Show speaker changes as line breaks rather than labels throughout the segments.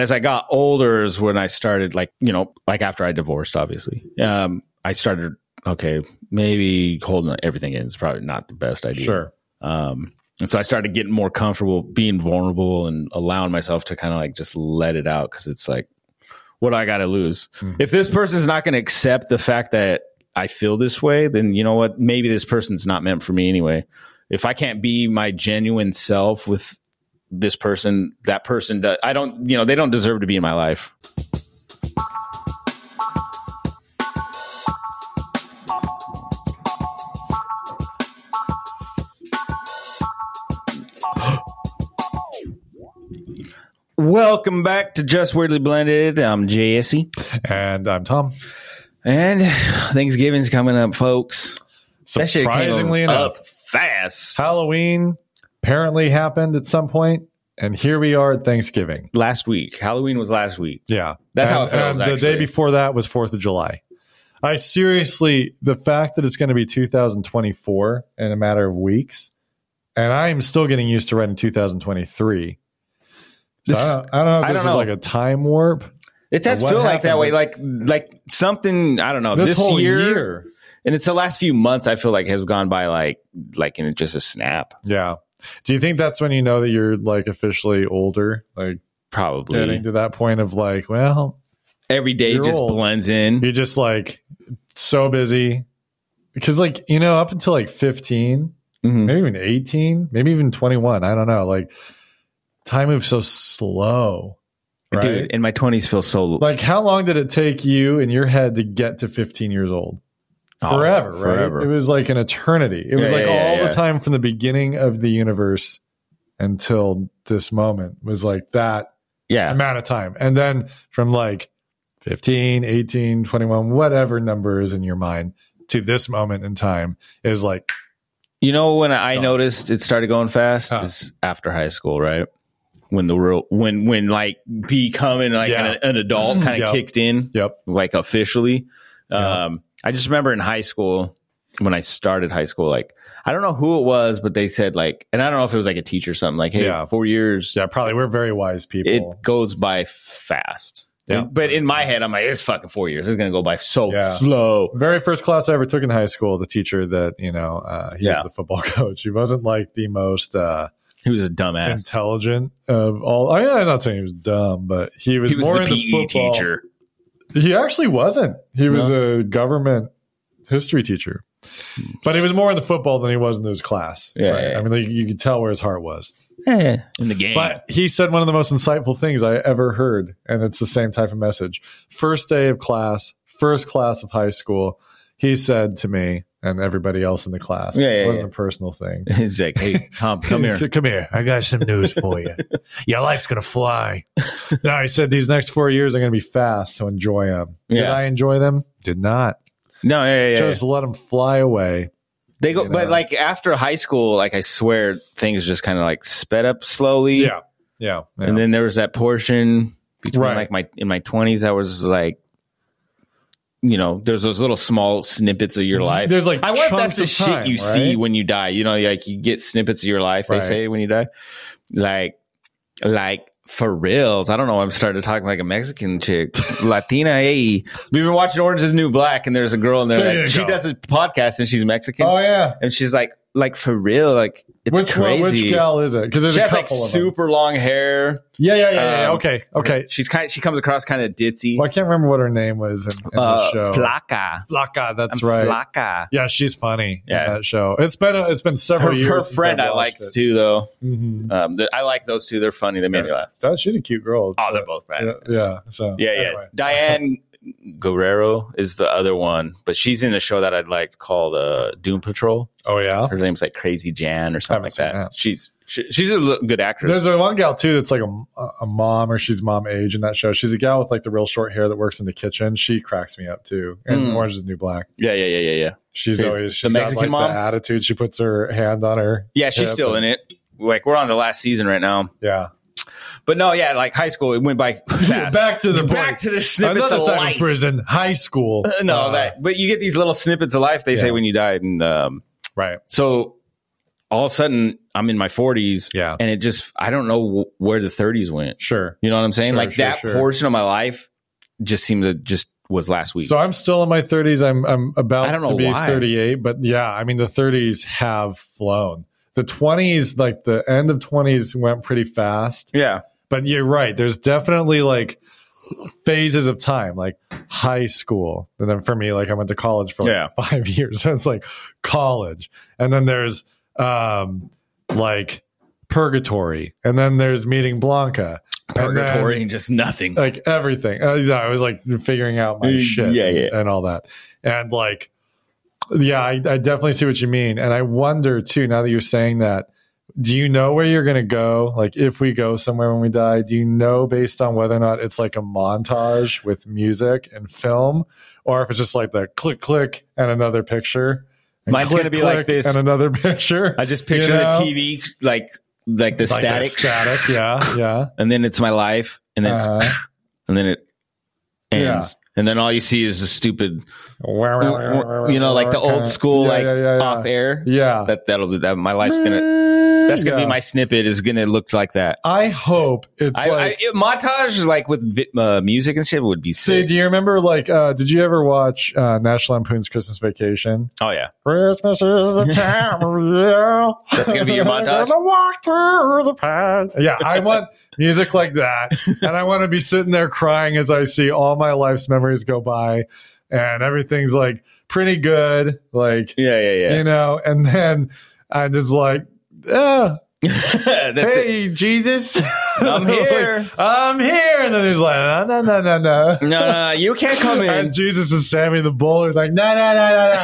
as I got older is when I started, like, like after I divorced, obviously, I started, okay, maybe holding everything in is probably not the best idea.
Sure.
And so I started getting more comfortable being vulnerable and allowing myself to kind of like just let it out, because it's like, what do I got to lose? Mm-hmm. If this person's not going to accept the fact that I feel this way, then you know what? Maybe this person's not meant for me anyway. If I can't be my genuine self with this person, that person, that I don't, they don't deserve to be in my life. Welcome back to Just Weirdly Blended. I'm Jesse.
And I'm Tom.
And Thanksgiving's coming up, folks.
Surprisingly enough,
fast.
Halloween apparently happened at some point, and here we are at Thanksgiving.
Last week. Halloween was last week.
Yeah.
That's how it feels,
and the day before that was 4th of July. I seriously, the fact that it's going to be 2024 in a matter of weeks, and I'm still getting used to writing 2023. So I don't know if this is like a time warp.
It does feel like that way. Like something, I don't know.
This whole year.
And it's the last few months, I feel like, has gone by like in just a snap.
Yeah. Do you think that's when you know that you're like officially older? Like
probably
getting to that point of like, well,
every day just
old.
Blends in.
You're just like so busy. Because like, up until like 15, maybe even 18, maybe even 21. I don't know. Like, time moves so slow, right?
Dude, in my 20s feel so...
Like, how long did it take you in your head to get to 15 years old? Forever, right?
Forever.
It was like an eternity. It was all the time from the beginning of the universe until this moment was like that amount of time. And then from like 15, 18, 21, whatever number is in your mind to this moment in time is like...
when I noticed it started going fast is after high school, right? When when like becoming like an adult kind of kicked in, like officially. I just remember in high school, when I started high school, like, I don't know who it was, but they said like, and I don't know if it was like a teacher or something, like, hey, 4 years.
Yeah, probably. We're very wise people.
It goes by fast. Yeah. But in my head, I'm like, it's fucking 4 years. It's going to go by so slow.
Very first class I ever took in high school, the teacher that, he was the football coach. He wasn't like the most...
he was a dumbass.
Intelligent of all. I'm not saying he was dumb, but he was more
the PE
football.
Teacher.
He actually wasn't. He was a government history teacher. But he was more in the football than he was in his class.
Yeah,
right?
yeah.
I mean, you could tell where his heart was.
In the game.
But he said one of the most insightful things I ever heard, and it's the same type of message. First day of class, first class of high school, he said to me and everybody else in the class, it wasn't a personal thing.
He's like, hey, Tom, come here.
Come here. I got some news for you. Your life's going to fly. No, he said these next 4 years are going to be fast, so enjoy them.
Yeah.
Did I enjoy them? Did not.
No,
Just let them fly away.
They go, but like after high school, like I swear things just kind of like sped up slowly.
Yeah.
And then there was that portion between like in my 20s, I was like, there's those little small snippets of your life.
There's like,
I wonder if that's the shit
time,
you see when you die. Like you get snippets of your life, they say, when you die. Like for reals. I don't know. I'm starting to talk like a Mexican chick. Latina, hey. We've been watching Orange is the New Black, and there's a girl in there. Like, she does a podcast, and she's Mexican.
Oh, yeah.
And she's like for real, like, it's crazy.
Which gal is it? Because there's
she
a
has
couple
like
of them.
super long hair.
Yeah. Okay.
She comes across kind of ditzy.
Well, I can't remember what her name was in the show.
Flaca.
That's right.
Flaca.
Yeah, she's funny in that show. It's been several years.
Her friend I liked too, though.
Mm-hmm.
I like those two. They're funny. They made me laugh.
She's a cute girl.
Oh, they're both bad.
Yeah. So
anyway. Diane Guerrero is the other one, but she's in a show that I'd like called Doom Patrol.
Oh yeah,
her name's like Crazy Jan or something like that. She's a good actress.
There's a one gal too that's like a mom, or she's mom age in that show. She's a gal with like the real short hair that works in the kitchen. She cracks me up too. And Orange is the New Black.
Yeah.
She's always
the Mexican
got, like,
mom.
The attitude. She puts her hand on her.
Yeah, she's still in it. Like we're on the last season right now.
Yeah.
But no, like high school, it went by fast.
Back to the
snippets of life.
In prison, high school.
But you get these little snippets of life. They say when you died, and
right.
So all of a sudden I'm in my 40s.
Yeah.
And it just, I don't know where the 30s went.
Sure.
You know what I'm saying? That portion of my life just seemed to just was last week.
So I'm still in my 30s. I'm about to be 38, but yeah, I mean, the 30s have flown. The 20s, like the end of 20s went pretty fast.
Yeah.
But you're right. There's definitely like phases of time, like high school. And then for me, like I went to college for like 5 years. So it's like college. And then there's like purgatory. And then there's meeting Blanca.
Purgatory and just nothing.
Like everything. I was like figuring out my shit and all that. And like, yeah, I definitely see what you mean. And I wonder too, now that you're saying that, do you know where you're going to go? Like if we go somewhere when we die, do you know based on whether or not it's like a montage with music and film, or if it's just like the click, click and another picture?
Mine's going to be like this.
And another picture.
I just picture the TV like the static.
Static, yeah.
And then it's my life. And then, and then it ends. Yeah. And then all you see is a stupid, like the old school, off air.
Yeah.
That'll be that. My life's that's going to be my snippet is going to look like that.
I hope it's
montage like with music and shit would be sick.
See, do you remember did you ever watch National Lampoon's Christmas Vacation?
Oh yeah.
Christmas is the time of year.
That's going to be your montage?
Walk through the path. Yeah, I want music like that. And I want to be sitting there crying as I see all my life's memories go by. And everything's like pretty good. Like, you know, and then I just like, hey, Jesus,
I'm here.
I'm here. And then he's like,
no, you can't come in.
And Jesus is Sammy the Bull. He's like, no.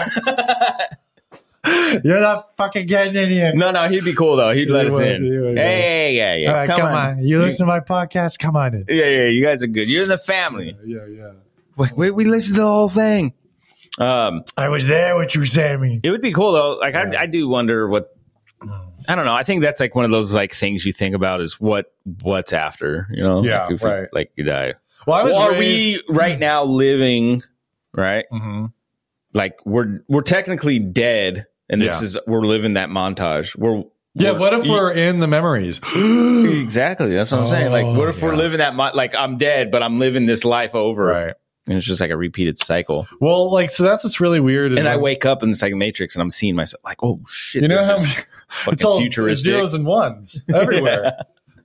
You're not fucking getting in here.
No, he'd be cool though. He'd let us in. Hey, yeah.
Right, come on. You listen to my podcast? Come on in.
Yeah. You guys are good. You're in the family.
Yeah.
Wait, we listened to the whole thing.
I was there with you, Sammy.
It would be cool though. Like I do wonder what. I don't know. I think that's like one of those like things you think about is what's after, you know?
Yeah,
like
right.
Like you die.
Well,
are we right now living, right?
Mm-hmm.
Like we're technically dead, and we're living that montage.
What if we're in the memories?
Exactly. That's what I'm saying. Like, what if we're living that like I'm dead, but I'm living this life over,
right?
And it's just like a repeated cycle.
Well, like so that's what's really weird.
And I wake up in this like Matrix, and I'm seeing myself like, oh shit!
You know how
it's all futuristic
zeros and ones everywhere.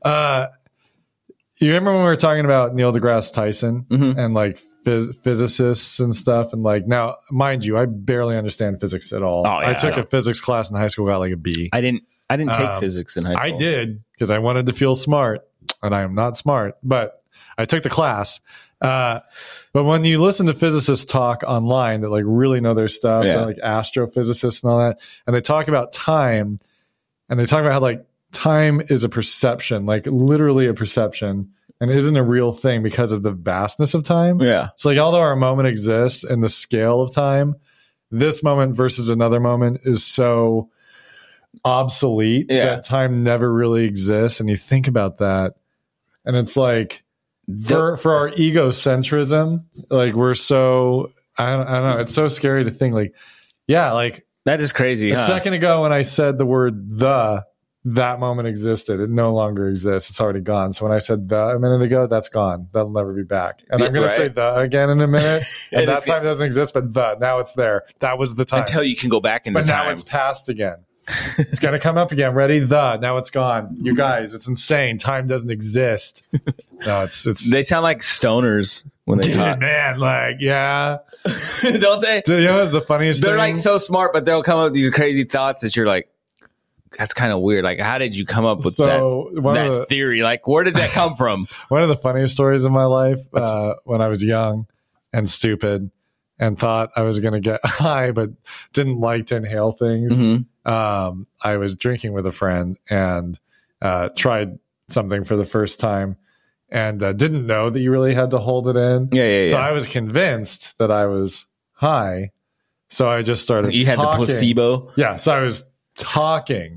You remember when we were talking about Neil deGrasse Tyson and like physicists and stuff, and like now, mind you, I barely understand physics at all.
Oh, yeah,
I took a physics class in high school, got like a B.
I didn't take physics in high school.
I did because I wanted to feel smart, and I am not smart, but I took the class. But when you listen to physicists talk online that like really know their stuff, like astrophysicists and all that, and they talk about time, and they talk about how like time is a perception, like literally a perception, and isn't a real thing because of the vastness of time.
Yeah.
So like although our moment exists in the scale of time, this moment versus another moment is so obsolete that time never really exists. And you think about that, and it's like for our egocentrism, like we're so I don't know, it's so scary to think like
that is crazy.
A second ago when I said the word that moment existed. It no longer exists. It's already gone. So when I said a minute ago, that's gone. That'll never be back. And I'm going to say again in a minute. And that time doesn't exist, but now it's there. That was the time.
Until you can go back into time.
But now it's past again. It's going to come up again. Ready? Now it's gone. You guys, it's insane. Time doesn't exist. No, it's. They
sound like stoners when they talk.
Man, like, yeah.
Don't they?
You know the funniest thing?
They're like so smart, but they'll come up with these crazy thoughts that you're like, that's kind of weird. Like, how did you come up with that theory? Like, where did that come from?
One of the funniest stories in my life when I was young and stupid and thought I was going to get high, but didn't like to inhale things.
Mm-hmm.
I was drinking with a friend and tried something for the first time and didn't know that you really had to hold it in.
Yeah.
So I was convinced that I was high. So I just started
You had the placebo?
Yeah. So I was talking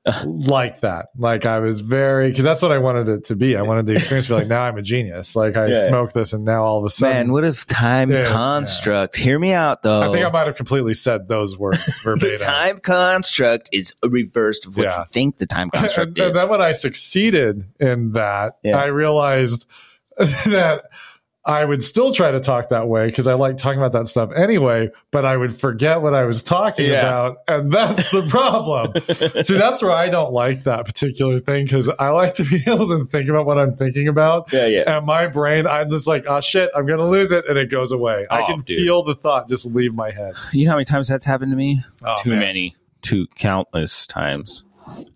like that. Like I was because that's what I wanted it to be. I wanted the experience to be like, now I'm a genius. Like I smoked this and now all of a sudden.
Man, what if time construct? Hear me out though.
I think I might have completely said those words verbatim.
The time construct is a reverse of what you think the time construct is.
And then when I succeeded in that, I realized that I would still try to talk that way because I like talking about that stuff anyway, but I would forget what I was talking about. And that's the problem. See, that's where I don't like that particular thing because I like to be able to think about what I'm thinking about. And my brain, I'm just like, oh shit, I'm going to lose it. And it goes away. I can feel the thought just leave my head.
You know how many times that's happened to me? Too many. Countless times.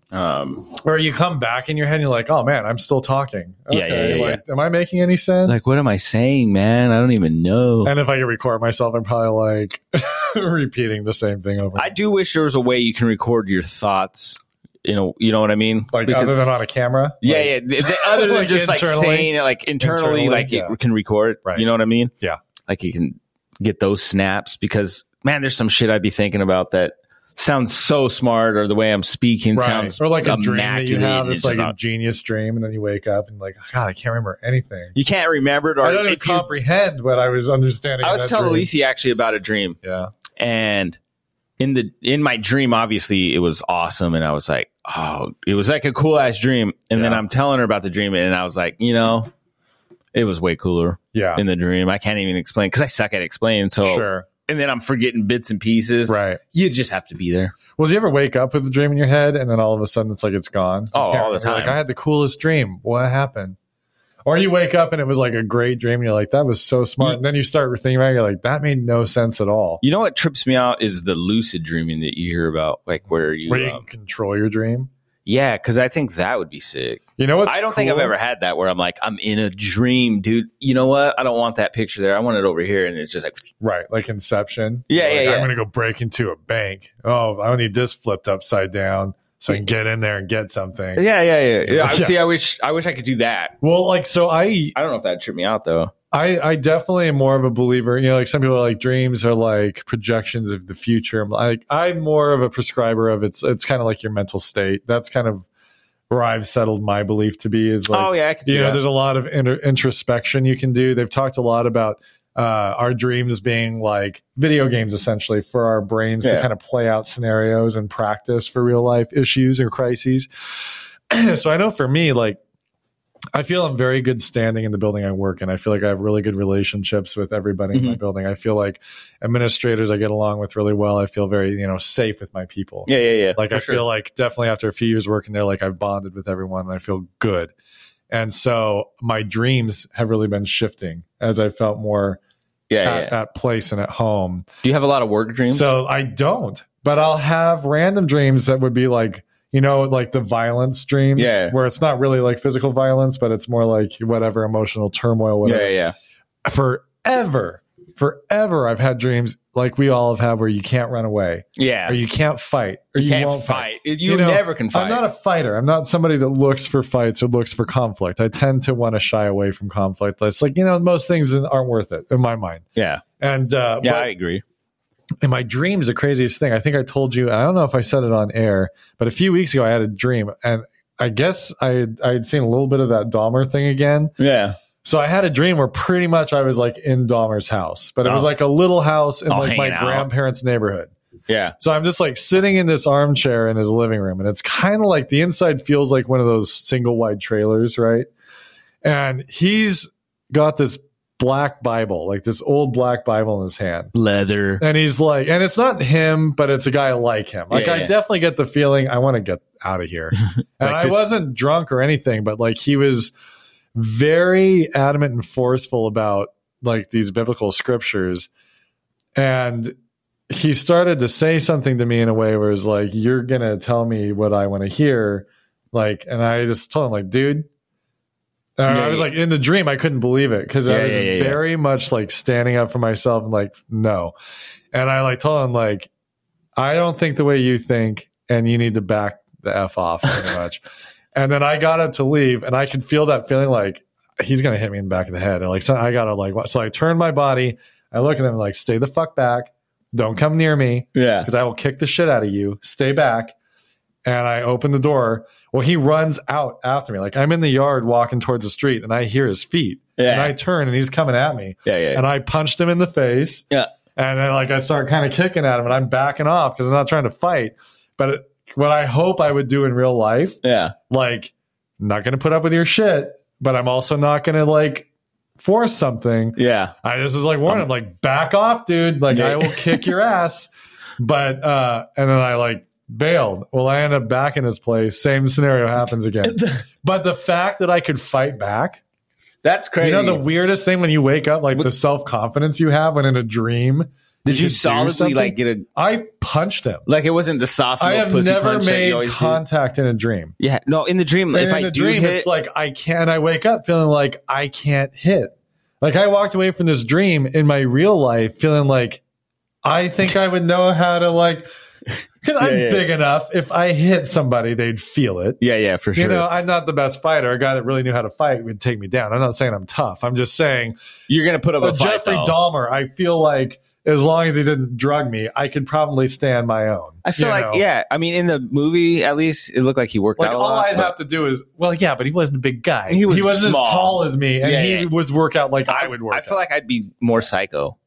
Or you come back in your head and you're like, oh man, I'm still talking. Okay, am I making any sense?
Like, what am I saying, man? I don't even know.
And if I can record myself, I'm probably like repeating the same thing over.
I do wish there was a way you can record your thoughts. You know what I mean?
Like other than on a camera?
Other than just like saying it, like internally like it can record. Right. You know what I mean?
Yeah.
Like you can get those snaps because man, there's some shit I'd be thinking about that sounds so smart, or the way I'm speaking sounds
or like a dream that you have. It's like a genius dream, and then you wake up and like, God, I can't remember anything.
You can't remember it, or
I don't even comprehend what I was understanding.
I was telling Alicia actually about a dream.
Yeah,
and in my dream, obviously it was awesome, and I was like, oh, it was like a cool ass dream. And then I'm telling her about the dream, and I was like, it was way cooler.
Yeah,
in the dream, I can't even explain because I suck at explaining. So
sure.
And then I'm forgetting bits and pieces.
Right.
You just have to be there.
Well, do you ever wake up with a dream in your head and then all of a sudden it's like it's gone?
All the time.
Like, I had the coolest dream. What happened? Or you wake up and it was like a great dream and you're like, that was so smart. And then you start thinking about it, you're like, that made no sense at all.
You know what trips me out is the lucid dreaming that you hear about, like where you
can control your dream.
Yeah, because I think that would be sick.
You know what?
I don't think I've ever had that where I'm like, I'm in a dream, dude. You know what? I don't want that picture there. I want it over here. And it's just like...
Right, like Inception.
Yeah.
I'm going to go break into a bank. Oh, I need this flipped upside down so I can get in there and get something.
Yeah. See, I wish I could do that.
Well, like, so I
don't know if that'd trip me out, though.
I definitely am more of a believer. Like some people are like dreams are like projections of the future. I'm more of a prescriber of it's kind of like your mental state. That's kind of where I've settled my belief to be is like,
I can see that.
There's a lot of introspection you can do. They've talked a lot about our dreams being like video games essentially for our brains to kind of play out scenarios and practice for real life issues or crises. So I know for me, like, I feel I'm very good standing in the building I work in. I feel like I have really good relationships with everybody in my building. I feel like administrators I get along with really well. I feel very, safe with my people.
Yeah.
Like I feel like definitely after a few years working there, like I've bonded with everyone and I feel good. And so my dreams have really been shifting as I felt more at place and at home.
Do you have a lot of work dreams?
So I don't, but I'll have random dreams that would be like, like the violence dreams where it's not really like physical violence, but it's more like whatever emotional turmoil, whatever.
Yeah.
Forever, I've had dreams like we all have had where you can't run away.
Yeah.
Or you can't fight. Or you won't fight.
You never can fight.
I'm not a fighter. I'm not somebody that looks for fights or looks for conflict. I tend to want to shy away from conflict. It's like, most things aren't worth it in my mind.
Yeah.
And
I agree.
In my dreams, the craziest thing, I think I told you, I don't know if I said it on air, but a few weeks ago I had a dream and I guess I had seen a little bit of that Dahmer thing again.
Yeah.
So I had a dream where pretty much I was like in Dahmer's house, but it was like a little house in like my grandparents' neighborhood.
Yeah.
So I'm just like sitting in this armchair in his living room and it's kind of like the inside feels like one of those single wide trailers, right? And he's got this black Bible, like this old black Bible in his hand.
Leather.
And he's like, and it's not him, but it's a guy like him. Like I definitely get the feeling I want to get out of here. And I wasn't drunk or anything, but like he was very adamant and forceful about like these biblical scriptures. And he started to say something to me in a way where it's like, you're going to tell me what I want to hear. Like, and I just told him like, dude, I was like in the dream, I couldn't believe it because I was very much like standing up for myself and like, no. And I like told him like, I don't think the way you think and you need to back the F off pretty much. And then I got up to leave and I could feel that feeling like he's going to hit me in the back of the head. And like, so I got to like, so I turned my body. I look at him like, stay the fuck back. Don't come near me.
Yeah.
Because I will kick the shit out of you. Stay back. and I open the door. Well, he runs out after me. Like I'm in the yard walking towards the street and I hear his feet and I turn and he's coming at me. And I punched him in the face. And then like I start kind of kicking at him and I'm backing off because I'm not trying to fight. But what I hope I would do in real life, like I'm not going to put up with your shit, but I'm also not going to like force something. I just was like warning him, like back off, dude. Like I will kick your ass. But and then I like bailed. Well, I end up back in his place. Same scenario happens again. But the fact that I could fight back,
that's crazy.
You know the weirdest thing when you wake up, like the self-confidence you have when in a dream.
Did you solidly like get a?
I punched him.
Like it wasn't the soft.
I have
pussy
never
punch
made contact
do.
In a dream.
Yeah, no, in the dream.
And if in I do dream, hit, it's like I can't. I wake up feeling like I can't hit. Like I walked away from this dream in my real life feeling like I think I would know how to like. Because I'm big enough. If I hit somebody, they'd feel it.
Yeah, for sure.
You know, I'm not the best fighter. A guy that really knew how to fight would take me down. I'm not saying I'm tough. I'm just saying
you're going to put up a fight.
Jeffrey Dahmer, I feel like as long as he didn't drug me, I could probably stand my own.
I feel like, I mean, in the movie, at least, it looked like he worked out a lot.
All I'd have to do is, but he wasn't a big guy. He wasn't small. As tall as me, and he was work out like I would work out.
I feel like I'd be more psycho.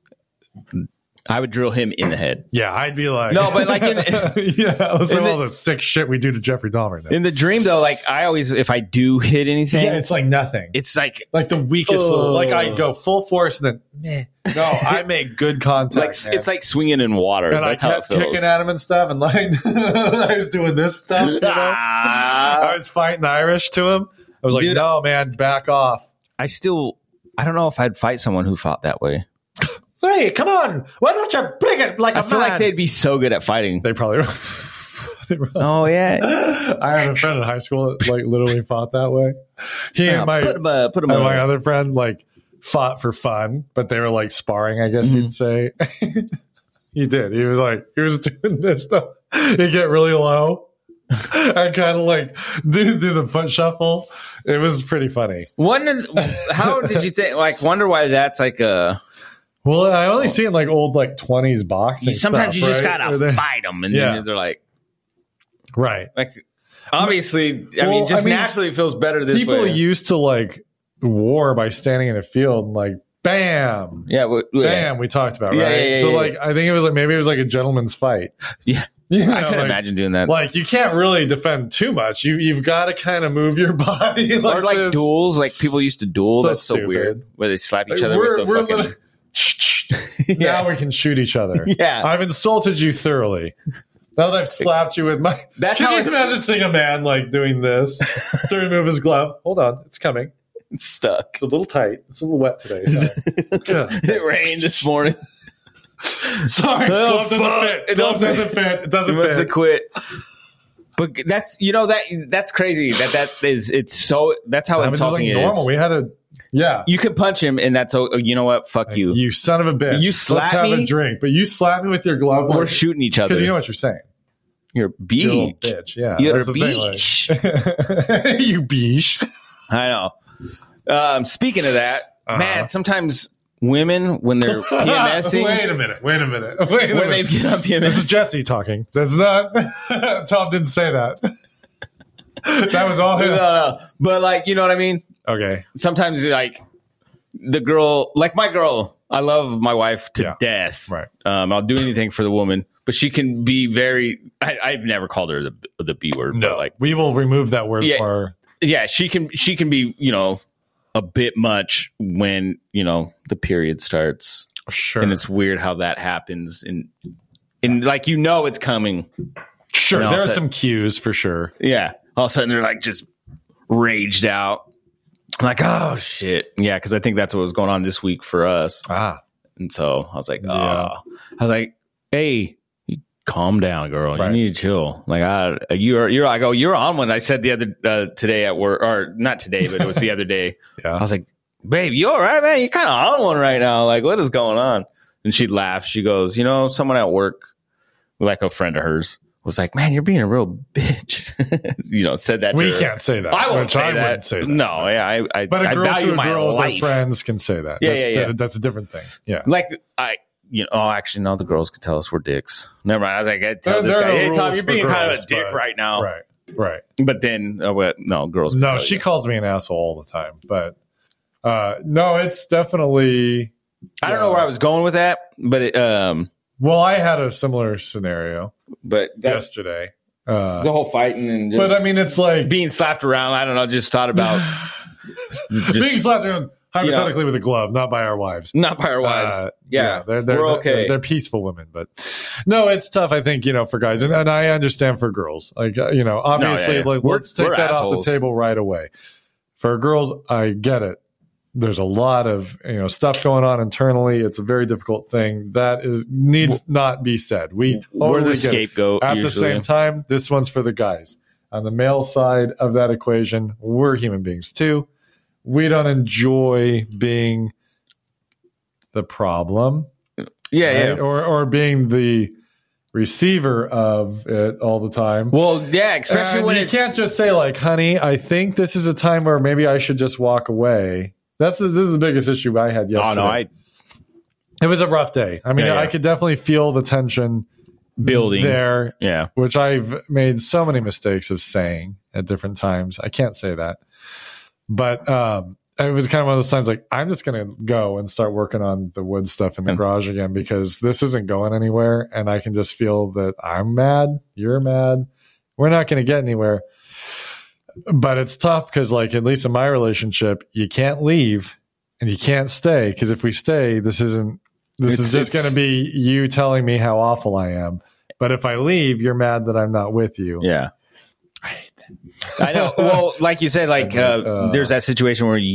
I would drill him in the head.
Yeah, I'd be like...
No, but like... all
the sick shit we do to Jeffrey Dahmer. Then.
In the dream, though, like, I always... If I do hit anything...
Yeah, it's like nothing.
It's like...
Like the weakest... Like, I go full force and then... Meh. No, I make good contact.
Like it's like swinging in water.
And that's I kept kicking at him and stuff. And like... I was doing this stuff, you know? I was fighting Irish to him. I was like, no, man, back off.
I don't know if I'd fight someone who fought that way.
Hey, come on! Why don't you bring it like a man?
I feel like they'd be so good at fighting.
They probably were.
Oh, yeah.
I had a friend in high school that like literally fought that way. He and my other friend like fought for fun, but they were like sparring, I guess you'd say. He did. He was doing this stuff. He'd get really low. I kind of like do the foot shuffle. It was pretty funny.
How did you think? Like, wonder why that's like a...
Well, I only see it in like old like 20s boxing.
Sometimes
stuff,
you just gotta fight them, and then they're like,
right.
Like, obviously, I mean, naturally it feels better this way.
People used to like war by standing in a field and like, bam, bam. We talked about right. So like, I think it was like maybe it was like a gentleman's fight.
Yeah. You know, I could imagine doing that.
Like, you can't really defend too much. You've got to kind of move your body.
Or like duels, like people used to duel. That's so weird. Where they slap each other with the fucking...
Now we can shoot each other. I've insulted you thoroughly. Now that I've slapped you with my... Can you imagine seeing a man like doing this to remove his glove? Hold on, it's coming.
It's stuck.
It's a little tight. It's a little wet today.
It rained this morning.
Sorry, glove doesn't fit. It doesn't fit. It doesn't fit.
Must have quit. But that's that's crazy. That's how insulting it is. Normal.
We had a
You could punch him, and that's you know what? Fuck you.
You son of a bitch.
You slap me.
Let's have a drink, but you slap me with your glove.
We're shooting each other
because you know what you're saying.
You're a beach.
You're a bitch. Yeah,
you're a beach.
Like, you beach.
I know. Speaking of that, man, sometimes women when they're PMSing.
Wait a minute. When
they get on PMS,
this is Jesse talking. That's not. Tom didn't say that. That was all him.
No. But like, you know what I mean?
Okay.
Sometimes like the girl, like my girl, I love my wife to death.
Right.
I'll do anything for the woman, but she can be very. I've never called her the B word.
No,
but like
we will remove that word for her.
Yeah, she can be, a bit much when, the period starts.
Sure.
And it's weird how that happens and like, it's coming.
Sure. There are some cues for sure.
Yeah. All of a sudden they're like just raged out. I'm like, oh shit. Yeah. Cause I think that's what was going on this week for us. And so I was like, hey, calm down, girl. Right. You need to chill. Like you're on one. I said the other today at work, or not today, but it was the other day. I was like, babe, you all right, man? You're kind of on one right now. Like, what is going on? And she'd laugh. She goes, someone at work, like a friend of hers, was like, man, you're being a real bitch. Said that.
We can't say that.
I won't say that.
Wouldn't say that.
No, yeah,
but a girl
value
to a
my
girl
life.
With their friends can say that. That's a different thing. Yeah,
like actually, no, the girls could tell us we're dicks. Never mind. I was like, I tell this guy, hey, Tom, you're being kind of a dick right now.
Right.
But then, no, girls.
No, she calls me an asshole all the time. But no, it's definitely.
I don't know where I was going with that, but
well, I had a similar scenario,
but
yesterday.
The whole fighting and
but I mean, it's like
being slapped around. I don't know. Just thought about
being slapped around hypothetically with a glove, not by our wives.
Not by our wives.
They're
okay.
They're peaceful women, but no, it's tough. I think for guys, and I understand for girls. Like obviously, like let's take that off the table right away. For girls, I get it. There's a lot of stuff going on internally. It's a very difficult thing that needs not be said. We're
the scapegoat.
At the same time, this one's for the guys. On the male side of that equation, we're human beings too. We don't enjoy being the problem, right? or being the receiver of it all the time.
Well, yeah, especially when
you can't just say like, "Honey, I think this is a time where maybe I should just walk away." This is the biggest issue I had yesterday.
Oh, no,
it was a rough day. I mean, I could definitely feel the tension
building
there.
Yeah,
which I've made so many mistakes of saying at different times. I can't say that, but it was kind of one of those times like I'm just going to go and start working on the wood stuff in the garage again because this isn't going anywhere, and I can just feel that I'm mad, you're mad, we're not going to get anywhere. But it's tough because, like, at least in my relationship, you can't leave and you can't stay because if we stay, this is just going to be you telling me how awful I am. But if I leave, you're mad that I'm not with you.
Yeah, I know. Well, like you said, like there's that situation where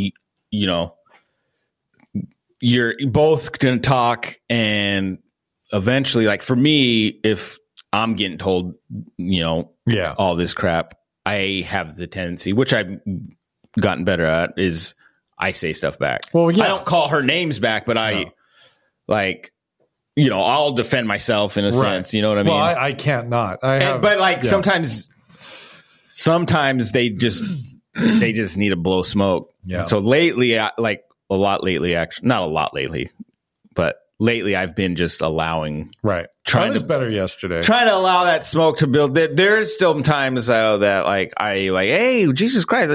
you're both going to talk, and eventually, like for me, if I'm getting told, all this crap. I have the tendency, which I've gotten better at, is I say stuff back.
Well, yeah.
I don't call her names back, but I'll defend myself in a sense. You know what I mean?
Well, I can't not.
Sometimes they just need to blow smoke. Yeah. And so lately, actually, not a lot lately, but lately I've been just allowing.
Right. Trying to better yesterday.
Trying to allow that smoke to build. There's still times though that hey, Jesus Christ,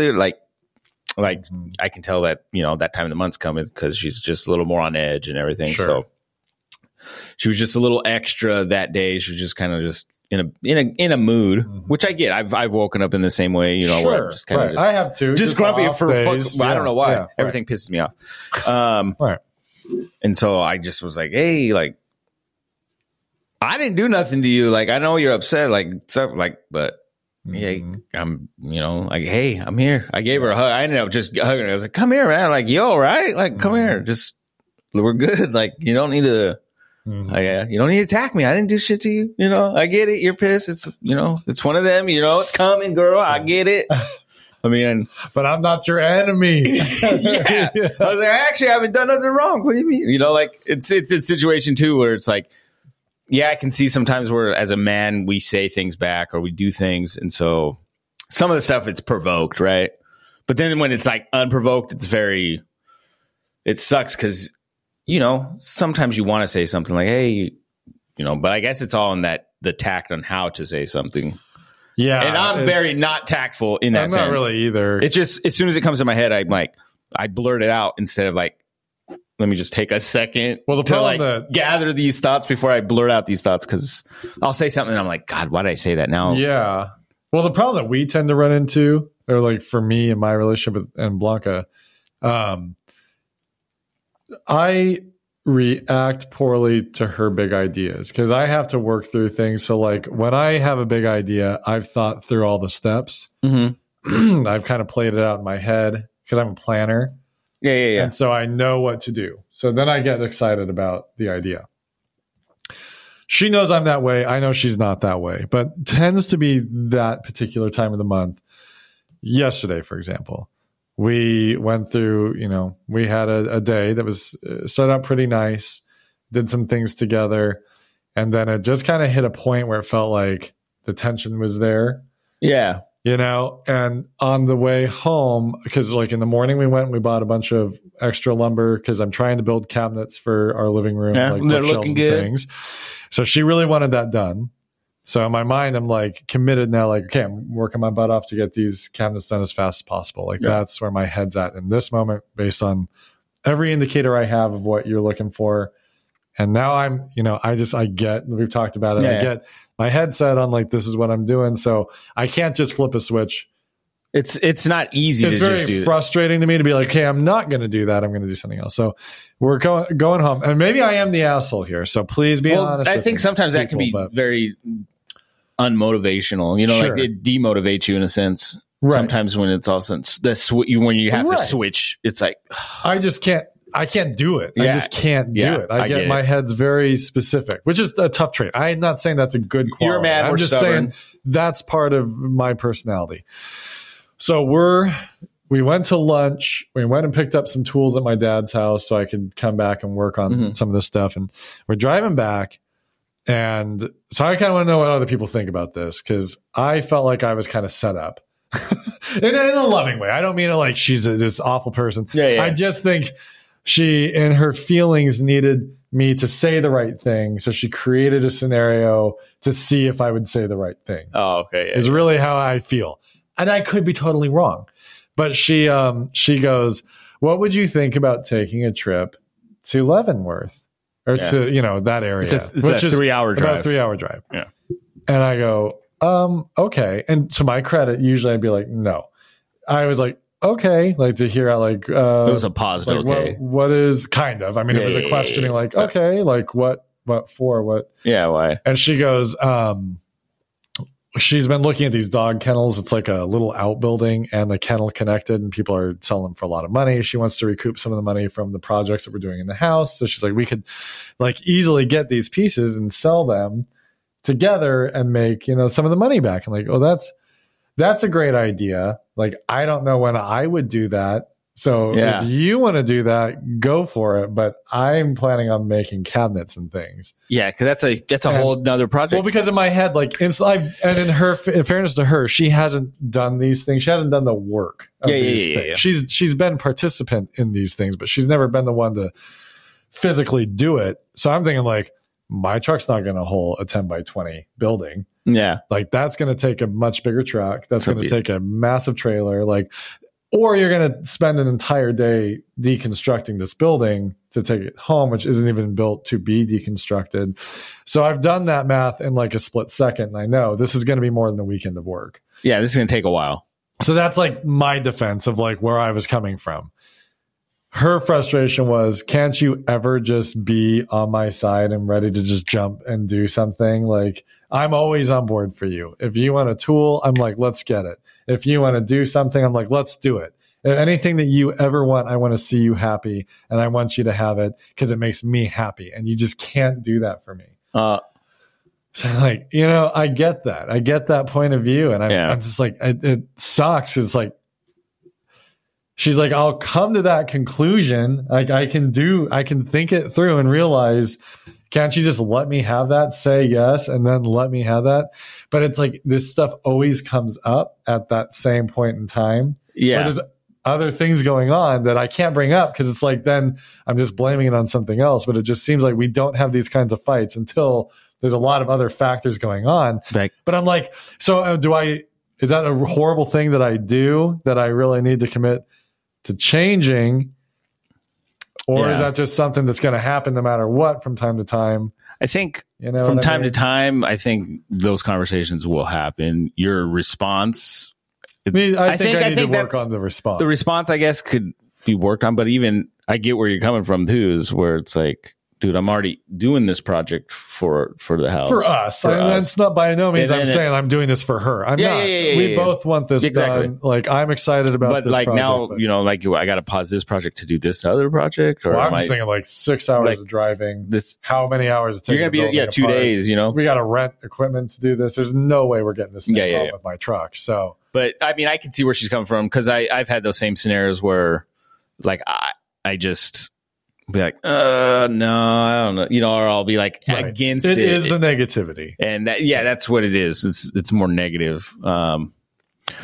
I can tell that that time of the month's coming because she's just a little more on edge and everything. Sure. So she was just a little extra that day. She was just kind of just in a mood, which I get. I've woken up in the same way,
sure,
where I'm just kind of
I have too.
Just grumpy for I don't know why. Everything pisses me off.
Right.
And so I just was like, hey, like, I didn't do nothing to you. Like, I know you're upset, but yeah, I'm, like, hey, I'm here. I gave her a hug. I ended up just hugging her. I was like, come here, man. Like, yo, right? Like, come here. Just, we're good. Like, you don't need to, you don't need to attack me. I didn't do shit to you. I get it. You're pissed. It's, it's one of them. It's coming, girl. I get it. I mean,
but I'm not your enemy.
Yeah. I was like, I actually haven't done nothing wrong. What do you mean? It's a situation too where it's like, yeah, I can see sometimes where as a man we say things back or we do things, and so some of the stuff it's provoked, right? But then when it's like unprovoked, it sucks because sometimes you want to say something like, hey, but I guess it's all in the tact on how to say something.
Yeah,
and I'm very not tactful in that sense.
I'm not really either.
It's just as soon as it comes to my head, I blurt it out instead of like, let me just take a second to gather these thoughts before I blurt out these thoughts, because I'll say something and I'm like, God, why did I say that now?
Yeah. Well, the problem that we tend to run into, or like for me in my relationship and Blanca, I react poorly to her big ideas because I have to work through things. So like when I have a big idea, I've thought through all the steps. Mm-hmm. I've kind of played it out in my head because I'm a planner.
Yeah.
And so I know what to do. So then I get excited about the idea. She knows I'm that way. I know she's not that way, but tends to be that particular time of the month. Yesterday, for example, we went through, we had a day that was started out pretty nice, did some things together, and then it just kind of hit a point where it felt like the tension was there.
Yeah.
you know, and on the way home, because like in the morning we went and we bought a bunch of extra lumber because I'm trying to build cabinets for our living room, like
they're
bookshelves
looking
and
good.
things. So she really wanted that done. So in my mind, I'm like committed now, like, okay, I'm working my butt off to get these cabinets done as fast as possible. Like that's where my head's at in this moment based on every indicator I have of what you're looking for. And now I'm, you know, I get, we've talked about it. I get my headset on like, this is what I'm doing. So I can't just flip a switch.
It's not easy to just do
It's very frustrating to me to be like, hey, I'm not going to do that. I'm going to do something else. So we're going home. And maybe I am the asshole here. So please be honest.
I think sometimes that can be very unmotivational. You know, like it demotivates you in a sense. Right. Sometimes when it's also when you have to switch, it's like
I can't do it. I just can't do it. I get my head's very specific, which is a tough trait. I'm not saying that's a good quality.
You're mad.
I'm just
stubborn.
saying that's part of my personality. So we went to lunch. We went and picked up some tools at my dad's house so I could come back and work on some of this stuff. And we're driving back. And so I kind of want to know what other people think about this because I felt like I was kind of set up in a loving way. I don't mean it like she's this awful person. I just think she, in her feelings, needed me to say the right thing. So she created a scenario to see if I would say the right thing.
Oh, okay.
Is really how I feel. And I could be totally wrong. But she goes, what would you think about taking a trip to Leavenworth or to, you know, that area?
Which is a 3-hour drive.
About a 3-hour drive.
Yeah.
And I go, okay. And to my credit, usually I'd be like, no. I was like, okay, like to hear out like, it
was a positive,
like,
okay.
What is kind of, I mean, it was a questioning like, okay, like what for, what?
Yeah, why?
And she goes, she's been looking at these dog kennels. It's like a little outbuilding and the kennel connected and people are selling them for a lot of money. She wants to recoup some of the money from the projects that we're doing in the house. So she's like, we could like easily get these pieces and sell them together and make, you know, some of the money back. I'm like, oh, that's a great idea. Like, I don't know when I would do that. So if you want to do that, go for it. But I'm planning on making cabinets and things.
Yeah, because that's a whole nother project.
Well, because in my head, like, and in fairness to her, she hasn't done these things. She hasn't done the work of these things.
Yeah.
She's been participant in these things, but she's never been the one to physically do it. So I'm thinking like, my truck's not going to hold a 10 by 20 building.
Yeah.
Like that's going to take a much bigger truck. That's going to take a massive trailer. Like, or you're going to spend an entire day deconstructing this building to take it home, which isn't even built to be deconstructed. So I've done that math in like a split second. And I know this is going to be more than a weekend of work.
Yeah. This is going to take a while.
So that's like my defense of like where I was coming from. Her frustration was, can't you ever just be on my side and ready to just jump and do something? Like, I'm always on board for you. If you want a tool, I'm like, let's get it. If you want to do something, I'm like, let's do it. If anything that you ever want, I want to see you happy and I want you to have it because it makes me happy. And you just can't do that for me. So like, you know, I get that. I get that point of view. And I'm just like, it sucks. It's like, she's like, I'll come to that conclusion. Like I can think it through and realize, can't you just let me have that? Say yes, and then let me have that. But it's like this stuff always comes up at that same point in time.
Yeah.
There's other things going on that I can't bring up because it's like then I'm just blaming it on something else. But it just seems like we don't have these kinds of fights until there's a lot of other factors going on.
Right.
But I'm like, so is that a horrible thing that I do that I really need to commit to changing? Or is that just something that's going to happen no matter what from time to time?
I think from time to time, I think those conversations will happen. Your response,
I think I need to work on the response.
The response, I guess, could be worked on, but even I get where you're coming from too, is where it's like, dude, I'm already doing this project for the house.
For us. That's not by no means I'm saying I'm doing this for her. I'm not. We both want this done. Like, I'm excited about this project. But like now, you know, like I got to pause this project to do this other project. Or I'm just thinking like 6 hours of driving. How many hours it takes?
You're going to be, 2 days, you know?
We got to rent equipment to do this. There's no way we're getting this thing out with my truck. So,
but I mean, I can see where she's coming from because I've had those same scenarios where like I just be like, no, I don't know, you know, or I'll be like against it.
It is the negativity,
and that's what it is. It's more negative.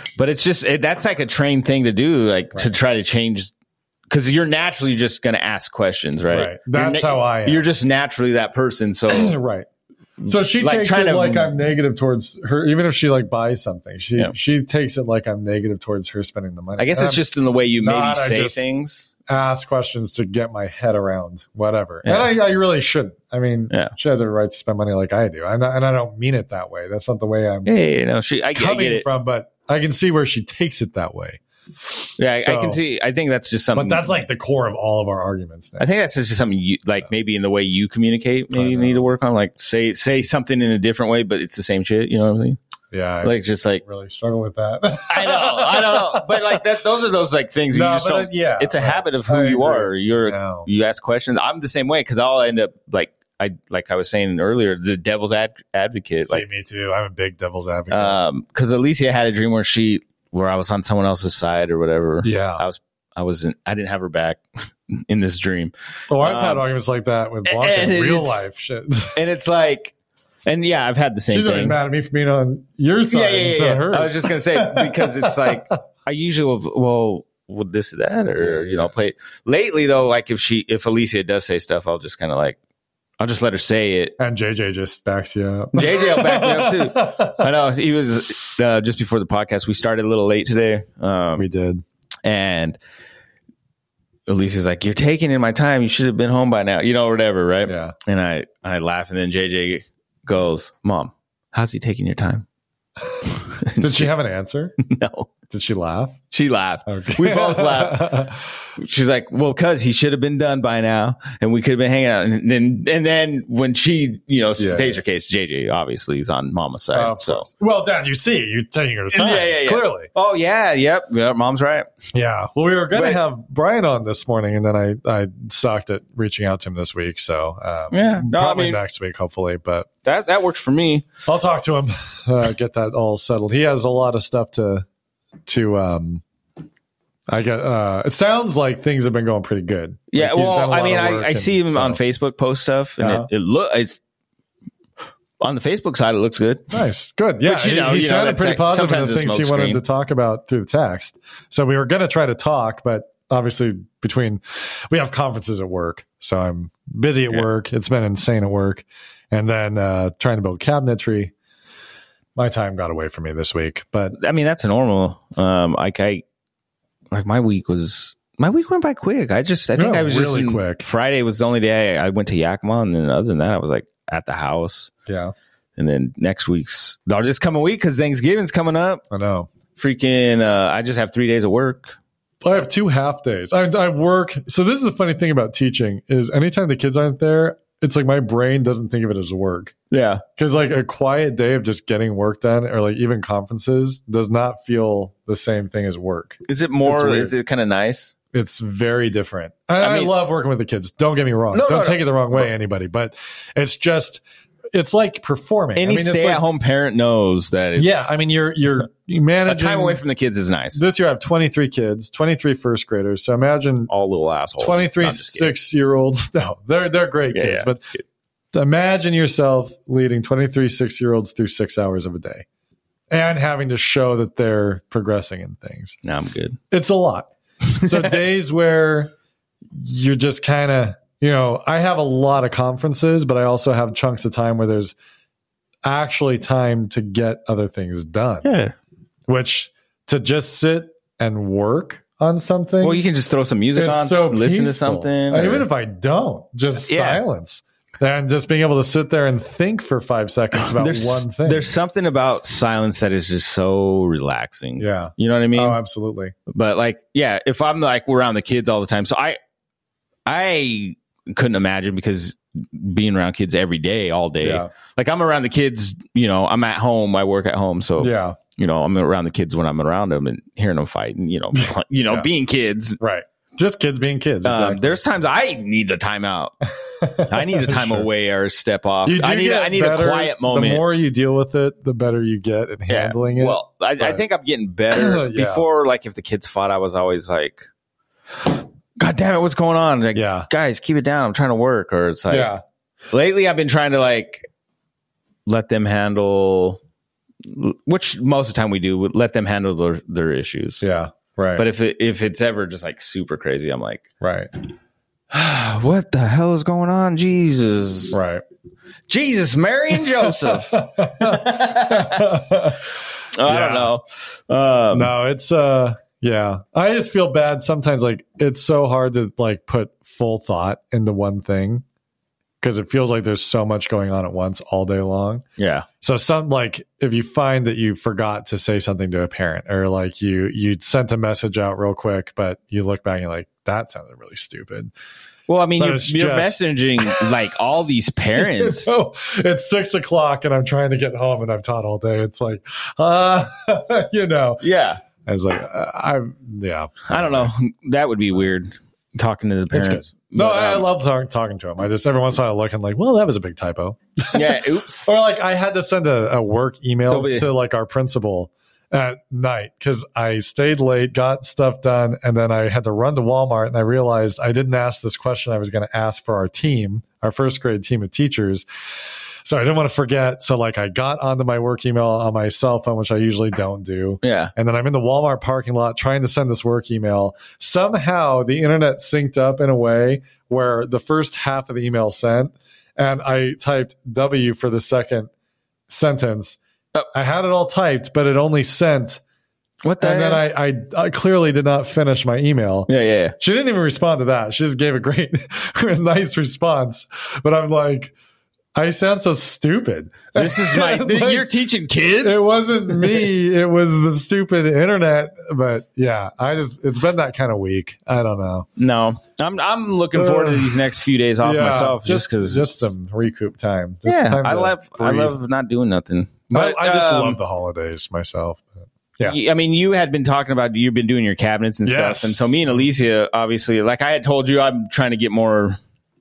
But it's just, that's like a trained thing to do, like to try to change, because you're naturally just going to ask questions, right?
That's how I am.
You're just naturally that person. So,
right. So she takes it like I'm negative towards her, even if she like buys something. She takes it like I'm negative towards her spending the money.
I guess it's just in the way you maybe say things.
Ask questions to get my head around whatever. And I really shouldn't. I mean, she has a right to spend money like I do. And I don't mean it that way. That's not the way I'm coming from, but I can see where she takes it that way.
Yeah, I can see. I think that's just something.
But that's like the core of all of our arguments now.
I think that's just something you, like maybe in the way you communicate, maybe you need to work on. Like say something in a different way, but it's the same shit. You know what I mean?
Yeah,
like just like
really struggle with that.
I know, but like that, those are those like things you just don't. Yeah, it's a habit of who you are. You ask questions. I'm the same way because I'll end up like I was saying earlier, the devil's advocate.
See, me too. I'm a big devil's advocate.
Because Alicia had a dream where I was on someone else's side or whatever.
Yeah,
I didn't have her back in this dream.
Oh, I've had arguments like that with Blanca in real life shit,
and it's like. And yeah, I've had the same thing.
She's always mad at me for being on your side instead of hers.
I was just going to say, because it's like, I usually will this or that, or, play. Lately, though, like if Alicia does say stuff, I'll just kind of like, I'll just let her say it.
And JJ just backs you up.
JJ will back me up, too. I know. He was, just before the podcast, we started a little late today.
We did.
And Alicia's like, you're taking in my time. You should have been home by now, or whatever, right?
Yeah.
And I laugh, and then JJ goes, Mom, how's he taking your time?
Did she have an answer?
No.
Did she laugh?
She laughed.
Okay.
We both laughed. She's like, well, because he should have been done by now, and we could have been hanging out. And then when she, states her case, JJ obviously is on Mama's side.
Well, Dad, you see, you're taking her to time. Yeah. Clearly.
Oh yeah, yep. Mom's right.
Yeah. Well, we were going to have Brian on this morning, and then I sucked at reaching out to him this week. So probably next week, hopefully. But
that works for me.
I'll talk to him, get that all settled. He has a lot of stuff to I get it sounds like things have been going pretty good.
Yeah, well, I mean, I see him on Facebook post stuff, and it's on the Facebook side, it looks good.
Nice, good. Yeah, he sounded pretty positive in the things he wanted to talk about through the text. So we were going to try to talk, but obviously we have conferences at work, so I'm busy at work. It's been insane at work, and then trying to build cabinetry. My time got away from me this week, but
I mean that's normal. My week went by quick. I think I was really just quick. Friday was the only day I went to Yakima, and then other than that, I was like at the house.
Yeah,
and then next this coming week because Thanksgiving's coming up.
I know.
Freaking! I just have 3 days of work.
I have 2 half days. I work. So this is the funny thing about teaching is anytime the kids aren't there, it's like my brain doesn't think of it as work.
Yeah.
Because like a quiet day of just getting work done or like even conferences does not feel the same thing as work.
Is it more, is it kind of nice?
It's very different. I love working with the kids. Don't get me wrong. Don't take it the wrong way, anybody. But it's just, it's like performing.
Any stay-at-home parent knows that it's...
Yeah, I mean, you're managing...
A time away from the kids is nice.
This year I have 23 kids, 23 first graders. So imagine...
All little assholes.
23 6-year-olds. No, they're great kids. But imagine yourself leading 23 6-year-olds through 6 hours of a day and having to show that they're progressing in things.
No, I'm good.
It's a lot. So days where you're just kind of... I have a lot of conferences, but I also have chunks of time where there's actually time to get other things done.
Yeah.
Which to just sit and work on something.
Well, you can just throw some music on, listen to something.
Even if I don't, just silence. And just being able to sit there and think for 5 seconds about one thing.
There's something about silence that is just so relaxing.
Yeah.
You know what I mean?
Oh, absolutely.
But if I'm around the kids all the time. So I couldn't imagine because being around kids every day, all day. Yeah. Like I'm around the kids, I'm at home, I work at home. So, I'm around the kids when I'm around them and hearing them fight and, being kids.
Right. Just kids being kids. Exactly.
There's times I need a timeout. I need a time away or a step off. I need a quiet moment.
The more you deal with it, the better you get at handling it.
Well, I think I'm getting better. Before, if the kids fought, I was always like, God damn it, what's going on? Like, guys, keep it down. I'm trying to work. Or it's like, lately I've been trying to let them handle which most of the time we do, let them handle their issues.
Yeah. Right.
But if it's ever just like super crazy, I'm like,
right.
What the hell is going on? Jesus.
Right.
Jesus, Mary and Joseph. I don't know.
No, it's yeah. I just feel bad sometimes. Like it's so hard to like put full thought into one thing because it feels like there's so much going on at once all day long.
Yeah.
So some like if you find that you forgot to say something to a parent or like you sent a message out real quick, but you look back and you're like, that sounded really stupid.
Well, I mean, you're messaging like all these parents.
So it's 6:00 and I'm trying to get home and I've taught all day. It's like, you know.
Yeah.
I was like, I
don't know. That would be weird talking to the parents.
No, I love talking to them. I just every once in a while look and like, well, that was a big typo.
Yeah. Oops.
Or like I had to send a work email to like our principal at night because I stayed late, got stuff done, and then I had to run to Walmart and I realized I didn't ask this question I was going to ask for our team, our first grade team of teachers. So I didn't want to forget. So like I got onto my work email on my cell phone, which I usually don't do.
Yeah.
And then I'm in the Walmart parking lot trying to send this work email. Somehow the internet synced up in a way where the first half of the email sent and I typed W for the second sentence. Oh. I had it all typed, but it only sent.
What the
and
hell?
Then I clearly did not finish my email.
Yeah.
She didn't even respond to that. She just gave a great, nice response. But I'm like, I sound so stupid.
This is my. Like, you're teaching kids.
It wasn't me. It was the stupid internet. But yeah, it's been that kind of week. I don't know.
No, I'm looking forward to these next few days off myself, just some
recoup time.
Time I love not doing nothing.
But I just love the holidays myself.
Yeah. I mean, you had been talking about you've been doing your cabinets and stuff. And so me and Alicia, obviously, like I had told you, I'm trying to get more,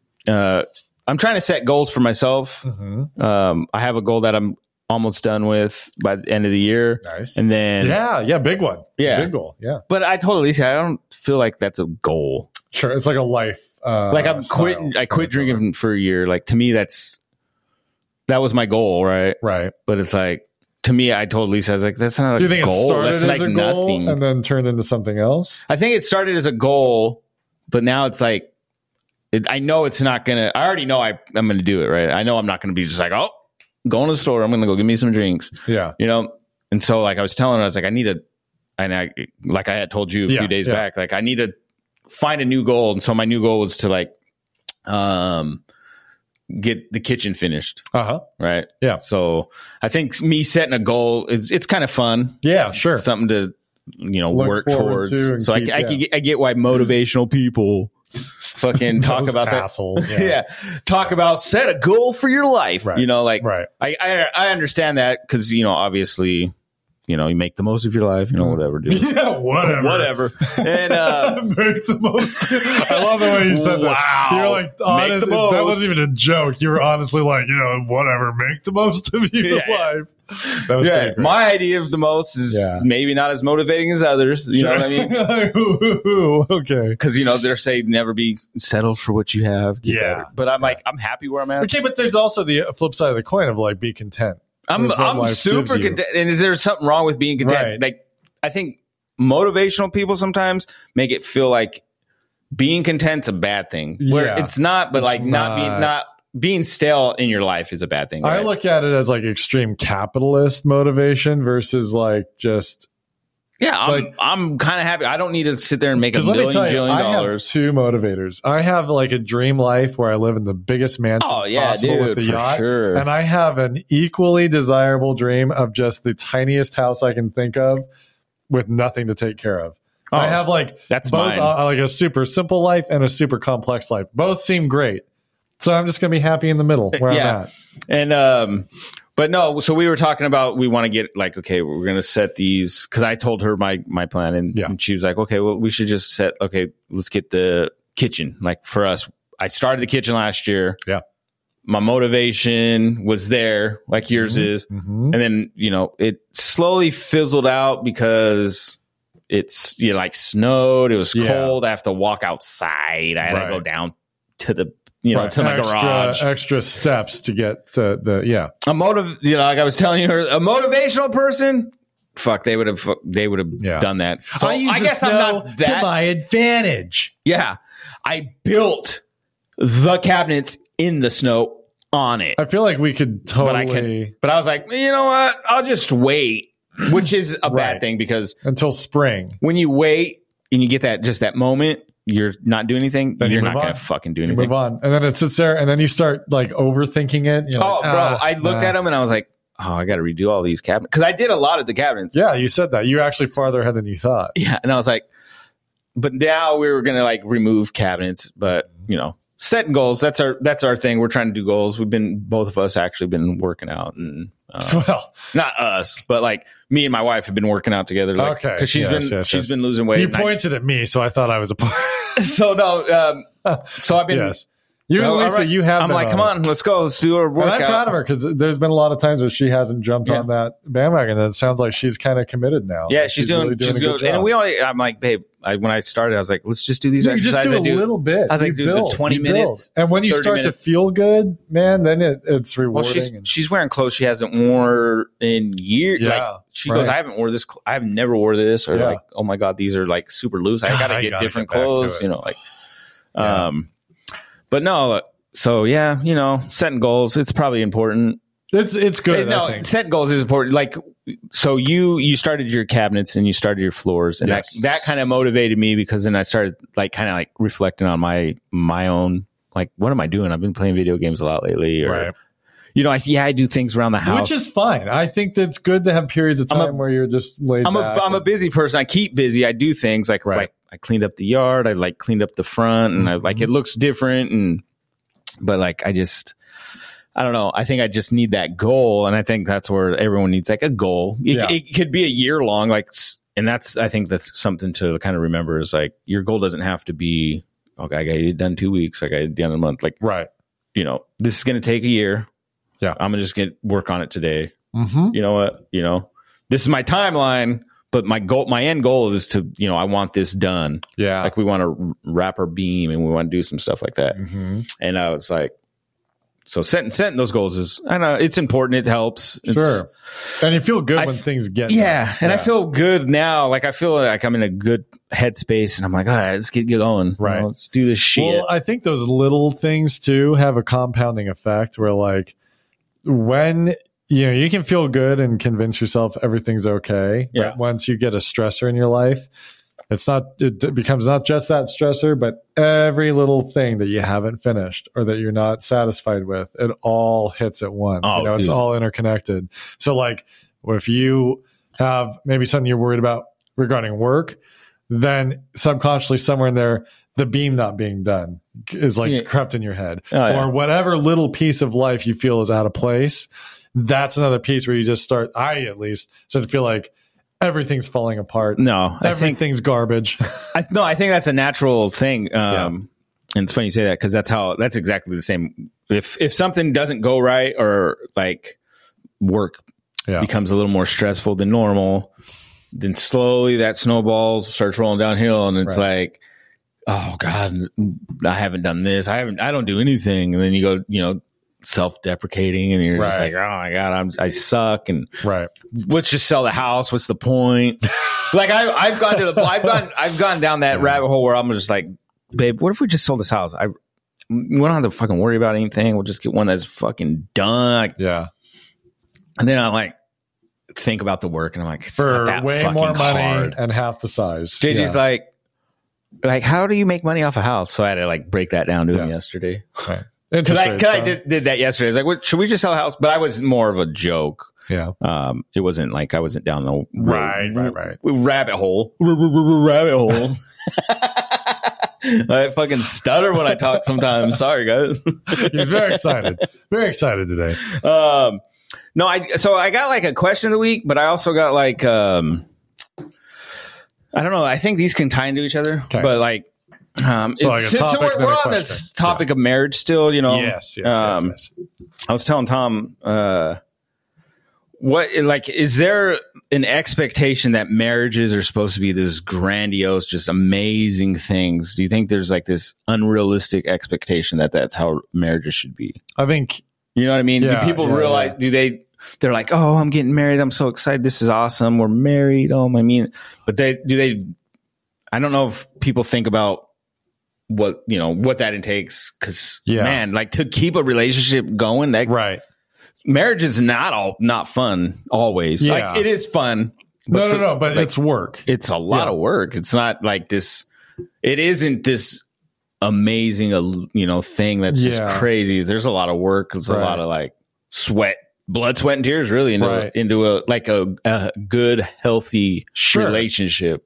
I'm trying to set goals for myself. Mm-hmm. I have a goal that I'm almost done with by the end of the year.
Nice.
And then.
Yeah. Big one.
Yeah.
Big goal. Yeah.
But I told Alicia, I don't feel like that's a goal.
Sure. It's like a life.
Like I quit drinking for a year. Like to me, that was my goal, right?
Right.
But it's like, to me, I told Lisa, I was like, that's not a goal.
Do you think it started
that's
as
like
a goal
nothing.
And then turned into something else?
I think it started as a goal, but now it's like, I know it's not going to, I already know I'm going to do it, right? I know I'm not going to be just like, oh, going to the store, I'm going to go get me some drinks.
Yeah.
You know? And so like I was telling her, I was like, like I had told you a few days back, like I need to find a new goal. And so my new goal was to like, get the kitchen finished. Right.
Yeah.
So I think me setting a goal it's kind of fun.
Yeah, sure.
It's something to, work towards. So I get why motivational people fucking talk about
assholes.
that. Yeah. Talk about set a goal for your life.
Right.
Right. I understand that because, obviously, you make the most of your life, whatever, dude.
Yeah, whatever.
And
make the most. I love the way you said that. You're like, honest, that wasn't even a joke. You were honestly like, whatever, make the most of your life. That was pretty great.
My idea of the most is maybe not as motivating as others. You know what I mean?
Okay.
Because, they're saying never be settled for what you have.
Yeah.
But I'm like, I'm happy where I'm at.
Okay, but there's also the flip side of the coin of like, be content.
I'm super content. And is there something wrong with being content?
Right.
Like, I think motivational people sometimes make it feel like being content's a bad thing. Where it's not, but like not being stale in your life is a bad thing. Right?
I look at it as like extreme capitalist motivation versus like just.
Yeah, I'm kind of happy. I don't need to sit there and make $1 jillion.
I have two motivators. I have like a dream life where I live in the biggest mansion possible with the yacht.
Sure.
And I have an equally desirable dream of just the tiniest house I can think of with nothing to take care of. I have
that's
both
mine.
Like a super simple life and a super complex life. Both seem great. So I'm just going to be happy in the middle where I'm at.
And but no, so we were talking about we want to get like, okay, we're going to set these because I told her my plan and she was like, okay, well, we should just let's get the kitchen. Like for us, I started the kitchen last year.
Yeah.
My motivation was there like yours is. Mm-hmm. And then, it slowly fizzled out because it's like snowed. It was cold. I have to walk outside. I had to go down to the to my garage.
Extra steps to get to the
a like I was telling you, a motivational person. Fuck, they would have done that. So
I guess I'm not that to my advantage.
Yeah, I built the cabinets in the snow on it.
I feel like we could totally,
but I was like, you know what? I'll just wait, which is a bad thing because
until spring,
when you wait and you get that moment. You're not doing anything. Then you're not going to fucking do anything.
You move on. And then it sits there and then you start like overthinking it. You're
like, bro, I looked at them and I was like, I got to redo all these cabinets. Because I did a lot of the cabinets.
Yeah, you said that. You're actually farther ahead than you thought.
Yeah. And I was like, but now we were going to like remove cabinets. But, setting goals, that's our thing. We're trying to do goals. Both of us actually been working out. And not us, but like me and my wife have been working out together. Like,
okay.
Because she's been losing weight.
You pointed at me, so I thought I was a part.
So no, so I've been.
Yes. You and Lisa, you have.
I'm like, come on, let's go, let's do our workout.
And I'm proud of her because there's been a lot of times where she hasn't jumped on that bandwagon. And it sounds like she's kind of committed now.
Yeah, she's doing a good job. And I'm like, babe, when I started, I was like, let's just do these exercises.
You just do a little bit.
I was like, dude, the 20 minutes.
And when you start to feel good, man, then it's rewarding.
Well, she's wearing clothes she hasn't worn in years.
Yeah,
like, she goes, I haven't worn this. I've never wore this. Or like, oh my God, these are like super loose. I got to get different clothes, but no. So yeah, setting goals, it's probably important.
It's good.
No, I think setting goals is important. Like, so you started your cabinets and you started your floors, and that kind of motivated me because then I started like kind of like reflecting on my own, like, what am I doing? I've been playing video games a lot lately, or I do things around the house,
which is fine. I think that's good to have periods of time where you're just laid back.
I'm a busy person. I keep busy. I do things like I cleaned up the yard. I like cleaned up the front, and I like it looks different. But like I don't know. I think I just need that goal, and I think that's where everyone needs like a goal. It could be a year long, and that's I think that's something to kind of remember is like your goal doesn't have to be okay. I got it done 2 weeks. I got it done in a month. Like this is going to take a year.
Yeah,
I'm gonna just work on it today.
Mm-hmm.
You know what? This is my timeline. But my end goal is to, I want this done.
Yeah.
Like we want to wrap our beam and we want to do some stuff like that.
Mm-hmm.
And I was like, so setting those goals is, I don't know, it's important. It helps.
Sure. And you feel good when things get
done. And I feel good now. Like I feel like I'm in a good headspace and I'm like, all right, let's get going.
Right.
Let's do this shit.
Well, I think those little things too have a compounding effect where like when you can feel good and convince yourself everything's okay.
Yeah.
But once you get a stressor in your life, it becomes not just that stressor, but every little thing that you haven't finished or that you're not satisfied with, it all hits at once. It's all interconnected. So like if you have maybe something you're worried about regarding work, then subconsciously somewhere in there, the beam not being done is like crept in your head. Or whatever little piece of life you feel is out of place. That's another piece where you just start to feel like everything's falling apart.
No,
everything's garbage.
I think that's a natural thing. And it's funny you say that because that's exactly the same. If something doesn't go right or like work becomes a little more stressful than normal, then slowly that snowball starts rolling downhill and it's like, oh God, I haven't done this. I don't do anything. And then you go, self-deprecating and you're just like, oh my God, I suck, and let's just sell the house. What's the point? Like I've gone down that rabbit hole where I'm just like, babe, what if we just sold this house? We don't have to fucking worry about anything. We'll just get one that's fucking done. And then I like think about the work and I'm like, it's
for
not that
way
fucking
more money
hard.
And half the size.
JJ's like, how do you make money off a house? So I had to like break that down to him yesterday.
Right.
Because I did that yesterday. I was like, what, should we just sell a house? But I was more of a joke.
Yeah.
It wasn't like I wasn't down the rabbit hole. Rabbit hole. I fucking stutter when I talk sometimes. Sorry, guys.
You're very excited. Very excited today.
No, I got like a question of the week, but I also got like I don't know. I think these can tie into each other, but like. So we're on this topic of marriage still,
Yes.
I was telling Tom, is there an expectation that marriages are supposed to be this grandiose, just amazing things? Do you think there's like this unrealistic expectation that that's how marriages should be?
I think,
you know what I mean? Do people realize, they're like, oh, I'm getting married. I'm so excited. This is awesome. We're married. Oh, I mean, but I don't know if people think about what that entails. Cause man, like to keep a relationship going,
right.
Marriage is not fun always.
Yeah.
Like it is fun.
But but it's work.
It's a lot of work. It's not like this. It isn't this amazing, thing that's just crazy. There's a lot of work. There's a lot of like blood, sweat, and tears really into a good, healthy relationship.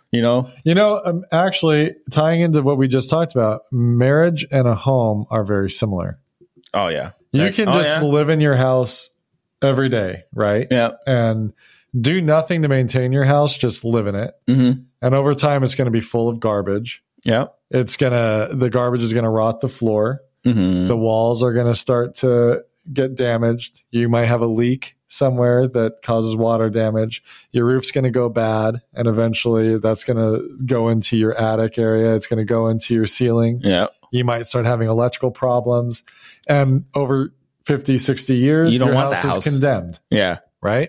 Actually tying into what we just talked about, marriage and a home are very similar.
Oh yeah.
You can just live in your house every day, right?
Yeah.
And do nothing to maintain your house, just live in it.
Mm-hmm.
And over time, it's going to be full of garbage.
Yeah.
The garbage is going to rot the floor.
Mm-hmm.
The walls are going to start to get damaged. You might have a leak somewhere that causes water damage. Your roof's going to go bad. And eventually that's going to go into your attic area. It's going to go into your ceiling.
Yeah.
You might start having electrical problems. And over 50, 60 years, your house is condemned.
Yeah.
Right?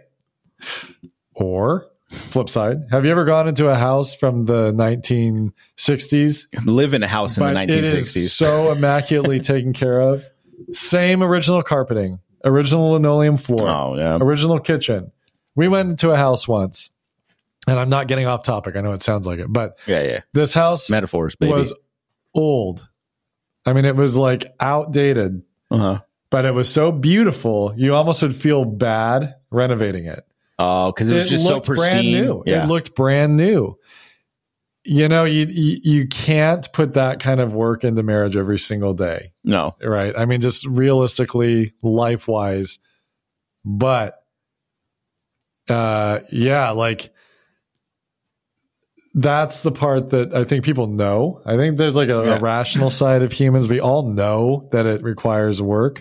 Or, flip side, have you ever gone into a house from the 1960s?
Live in a house in the 1960s.
It is so immaculately taken care of. Same original carpeting, original linoleum floor, original kitchen. We went into a house once, and I'm not getting off topic. I know it sounds like it, but this house
metaphors, baby.
Was old. I mean, it was like outdated, but it was so beautiful. You almost would feel bad renovating it.
Oh, because it was just so pristine.
Brand new.
Yeah.
It looked brand new. You can't put that kind of work into marriage every single day.
No.
Right. I mean, just realistically, life wise. But like that's the part that I think people know. I think there's like a rational side of humans. We all know that it requires work.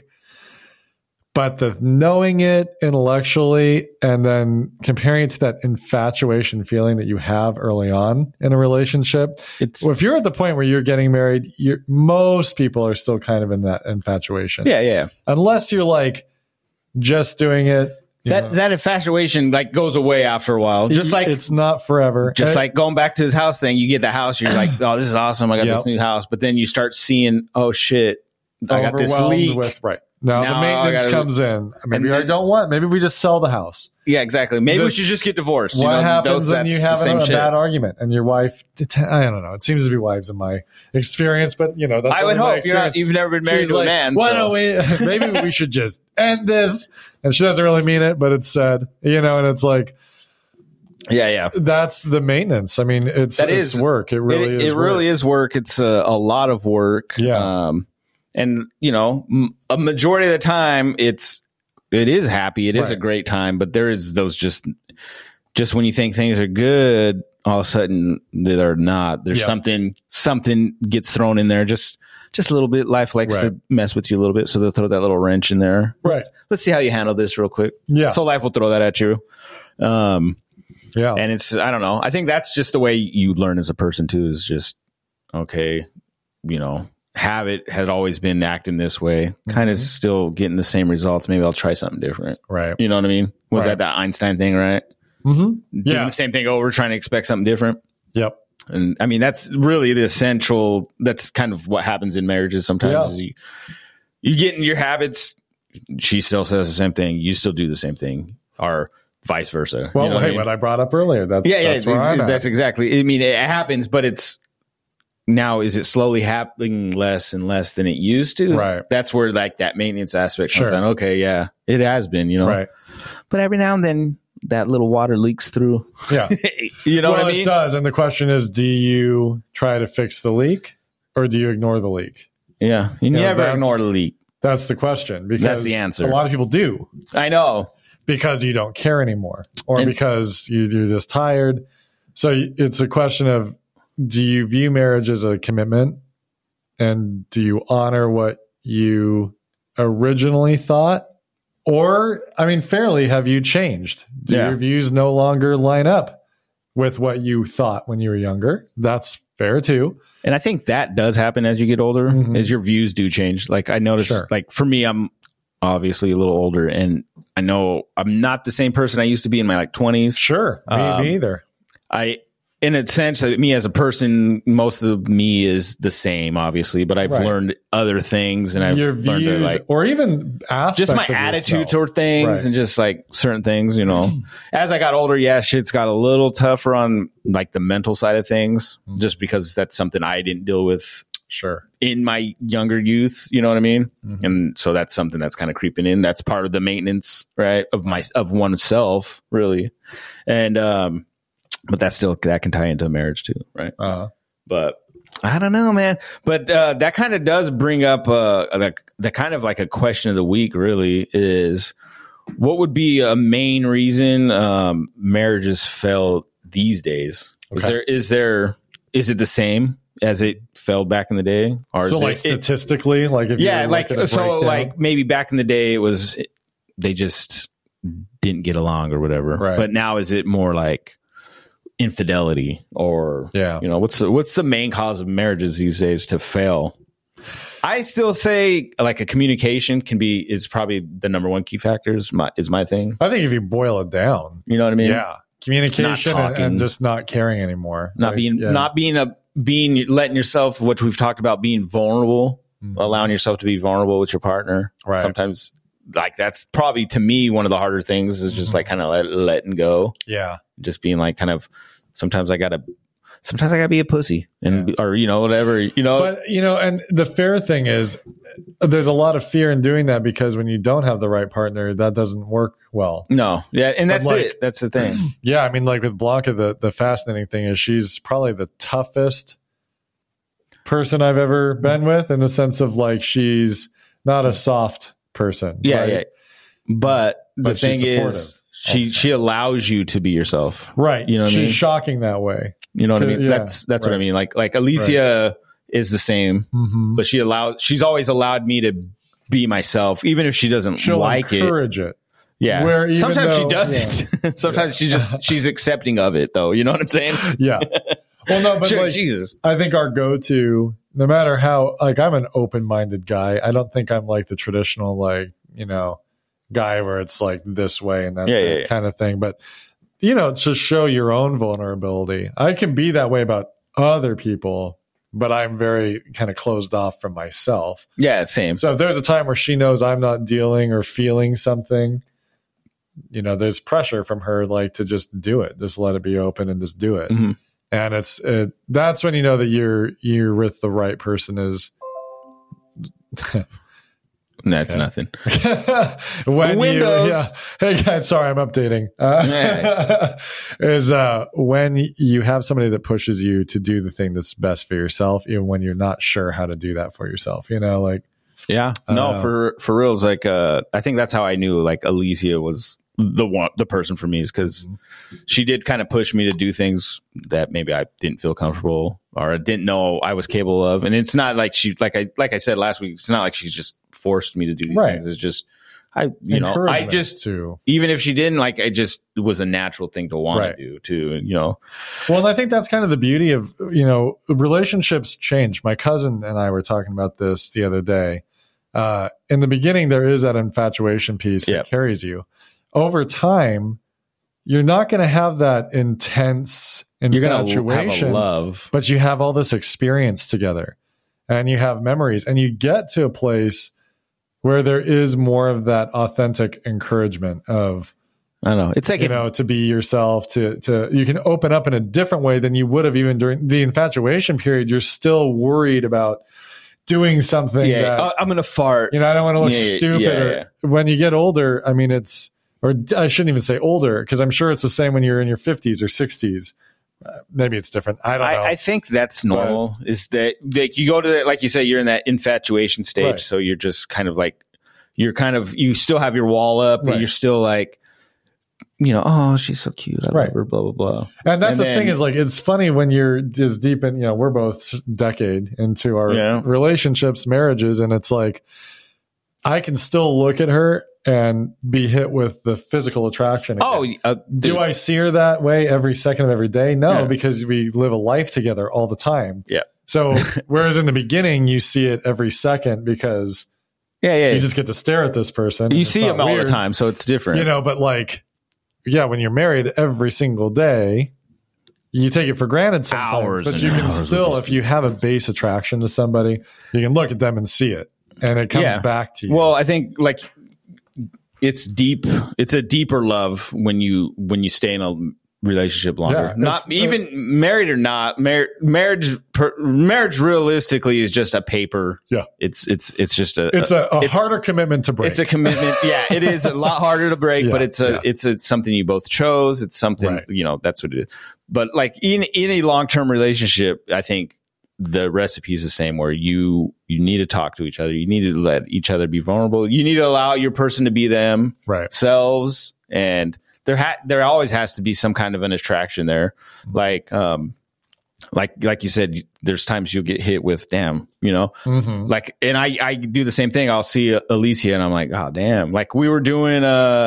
But the knowing it intellectually and then comparing it to that infatuation feeling that you have early on in a relationship. If you're at the point where you're getting married, most people are still kind of in that infatuation.
Yeah.
Unless you're like just doing it.
That infatuation like goes away after a while. Just like
it's not forever.
Just like going back to this house thing, you get the house, you're like, oh, this is awesome. I got this new house. But then you start seeing, oh shit, I got this leak.
Now the maintenance comes in. Maybe maybe we just sell the house.
Yeah, exactly. Maybe we should just get divorced.
What happens when you have a bad argument and your wife, I don't know. It seems to be wives in my experience, but that's
I would hope you've never been married to a man.
Why don't we, maybe we should just end this. And she doesn't really mean it, but it's said, and it's like,
yeah.
That's the maintenance. I mean, it's work. It really is.
It really is work. It's a lot of work.
Yeah.
And a majority of the time it is happy. It is a great time, but there is those just when you think things are good, all of a sudden they're not. There's something gets thrown in there. Just a little bit. Life likes to mess with you a little bit. So they'll throw that little wrench in there.
Right.
Let's see how you handle this real quick.
Yeah.
So life will throw that at you.
Yeah.
And it's, I don't know. I think that's just the way you learn as a person too, is just, okay, habit had always been acting this way, kind of still getting the same results. Maybe I'll try something different.
Right.
You know what I mean? Was that Einstein thing, right?
Mm-hmm.
Doing the same thing over, trying to expect something different.
Yep.
And I mean, that's really the essential, that's kind of what happens in marriages sometimes is you get in your habits. She still says the same thing. You still do the same thing, or vice versa.
Well, what I brought up earlier, that's
exactly. I mean, it happens, but it's, now, is it slowly happening less and less than it used to?
Right.
That's where like that maintenance aspect comes in. Okay, yeah, it has been,
Right.
But every now and then that little water leaks through.
Yeah.
What I mean?
It does. And the question is, do you try to fix the leak or do you ignore the leak?
Yeah. You never ignore the leak.
That's the question. Because
that's the answer.
A lot of people do.
I know.
Because you don't care anymore or because you're just tired. So it's a question of, do you view marriage as a commitment, and do you honor what you originally thought, Or, I mean, fairly, have you changed? Do your views no longer line up with what you thought when you were younger? That's fair too.
And I think that does happen as you get older, as your views do change. Like I noticed, like for me, I'm obviously a little older, and I know I'm not the same person I used to be in my like 20s.
Sure. Me either.
In a sense, me as a person, most of me is the same, obviously, but I've learned other things, and I've learned to, like,
or even aspects
just my attitude toward things, and just like certain things, you know. As I got older, shit's got a little tougher on like the mental side of things, just because that's something I didn't deal with in my younger youth, you know what I mean? And so that's something that's kind of creeping in. That's part of the maintenance, right, of oneself, really. And but that can tie into marriage too, right? But I don't know, man. But that kind of does bring up the kind of like a question of the week. Really, is what would be a main reason marriages fail these days? Is it the same as it fell back in the day, or
so like statistically, like if
like maybe back in the day it was they just didn't get along or whatever, but now is it more like infidelity, or you know, what's the main cause of marriages these days to fail? I still say like a communication is probably the number one key factor is my thing.
I think if you boil it down, you know what I mean? Yeah. Communication and just not caring anymore.
Letting yourself, which we've talked about, being vulnerable, allowing yourself to be vulnerable with your partner. Right. Sometimes like that's probably to me one of the harder things is just like kind of letting go.
Yeah.
Just being like kind of sometimes I gotta be a pussy and or you know whatever, you know.
But you know, and the fair thing is there's a lot of fear in doing that because when you don't have the right partner, that doesn't work well.
No. Yeah, and that's like, it. That's the thing.
Yeah, I mean like with Blanca, the fascinating thing is she's probably the toughest person I've ever been with in the sense of like she's not a soft person.
Yeah, right? But the thing is she allows you to be yourself.
Right.
You know what
she's
I mean?
Shocking that way.
You know what I mean? Yeah, that's what I mean. Like Alicia is the same, but she's always allowed me to be myself, even if she doesn't
encourage it.
Yeah. Sometimes she doesn't. Yeah. Sometimes she's accepting of it though. You know what I'm saying?
Yeah. Well, no, but like,
Jesus.
I think our go-to, no matter how, like I'm an open-minded guy. I don't think I'm like the traditional, like, you know, guy where it's like this way and that kind of thing. But, you know, to show your own vulnerability. I can be that way about other people, but I'm very kind of closed off from myself.
Yeah, same.
So if there's a time where she knows I'm not dealing or feeling something, you know, there's pressure from her, like to just do it, just let it be open and just do it. And that's when you know that you're with the right person. Is
that's nothing.
When Windows. Hey guys, sorry, I'm updating. Is when you have somebody that pushes you to do the thing that's best for yourself, even when you're not sure how to do that for yourself. You know, like
for real. It's like I think that's how I knew like Alicia was the person for me, is because she did kind of push me to do things that maybe I didn't feel comfortable or I didn't know I was capable of. And it's not like she, like I said last week, it's not like she's just forced me to do these things. It's just, even if she didn't, like, it was a natural thing to want to do too, you know?
Well, and I think that's kind of the beauty of, you know, relationships change. My cousin and I were talking about this the other day. In the beginning, there is that infatuation piece that carries you. Over time, you're not going to have that intense infatuation. You're going to have a love. But you have all this experience together and you have memories and you get to a place where there is more of that authentic encouragement of,
I don't know. It's like,
you know, to be yourself, to you can open up in a different way than you would have even during the infatuation period. You're still worried about doing something that
I'm going to fart.
You know, I don't want to look stupid. When you get older, I mean, or I shouldn't even say older, because I'm sure it's the same when you're in your 50s or 60s. Maybe it's different. I don't know.
I think that's normal. Is that like you go to that, like you say, you're in that infatuation stage, so you're just kind of like you still have your wall up, but you're still like, you know, oh, she's so cute, I love her, blah blah blah.
And that's the thing is like it's funny when you're as deep in, you know, we're both decade into our relationships, marriages, and it's like I can still look at her and be hit with the physical attraction again. Do I see her that way every second of every day? No, because we live a life together all the time.
Yeah.
So whereas in the beginning you see it every second because you just get to stare at this person.
You see them all the time, so it's different.
But like, when you're married every single day, you take it for granted sometimes. But you can still, if you have a base attraction to somebody, you can look at them and see it. And it comes back to you.
Well, I think like it's deep. It's a deeper love when you stay in a relationship longer. Not even married or not. Marriage realistically is just a paper.
Yeah,
it's just a
harder commitment to break.
It's a commitment. Yeah, it is a lot harder to break, but it's something you both chose. It's something that's what it is. But like in a long term relationship, I think the recipe is the same, where you need to talk to each other. You need to let each other be vulnerable. You need to allow your person to be themselves, and there always has to be some kind of an attraction there. Like you said, there's times you'll get hit with damn, like, and I do the same thing. I'll see Alicia and I'm like, oh damn. Like we were doing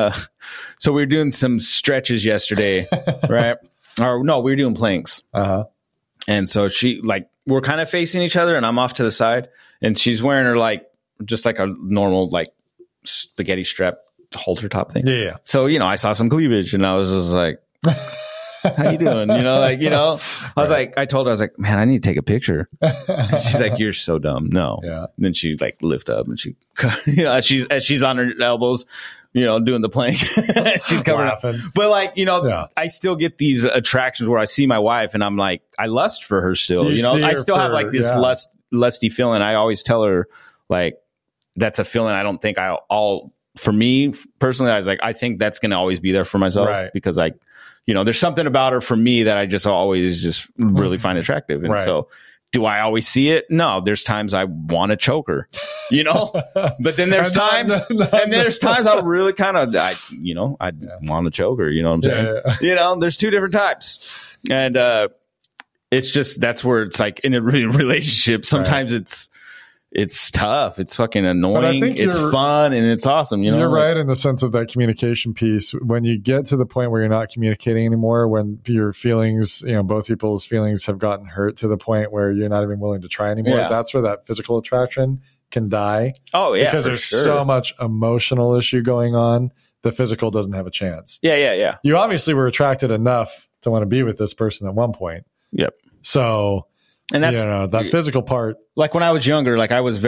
some stretches yesterday, right? Or no, we were doing planks. And so we're kind of facing each other and I'm off to the side and she's wearing her just like a normal spaghetti strap halter top thing.
Yeah.
So, I saw some cleavage and I was just like, how you doing? I was like, I told her, I was like, man, I need to take a picture. She's like, you're so dumb. No.
Yeah.
And then she lift up and she, she's on her elbows, doing the plank. She's covering up. But I still get these attractions where I see my wife and I'm like, I lust for her still. I still have this lusty feeling. I always tell her that's a feeling I don't think for me personally, I was like, I think that's going to always be there for myself because there's something about her for me that I just always just really find attractive. And so do I always see it? No, there's times I want to choke her, but then there's times I really kind of, I want to choke her, you know what I'm saying? There's two different types. And, it's just, that's where it's like in a relationship, sometimes it's tough. It's fucking annoying. It's fun and it's awesome.
You're right in the sense of that communication piece. When you get to the point where you're not communicating anymore, when your feelings, both people's feelings have gotten hurt to the point where you're not even willing to try anymore, that's where that physical attraction can die.
Oh, yeah.
Because there's so much emotional issue going on. The physical doesn't have a chance.
Yeah.
You obviously were attracted enough to want to be with this person at one point.
Yep.
So... And that's that physical part.
Like when I was younger, I was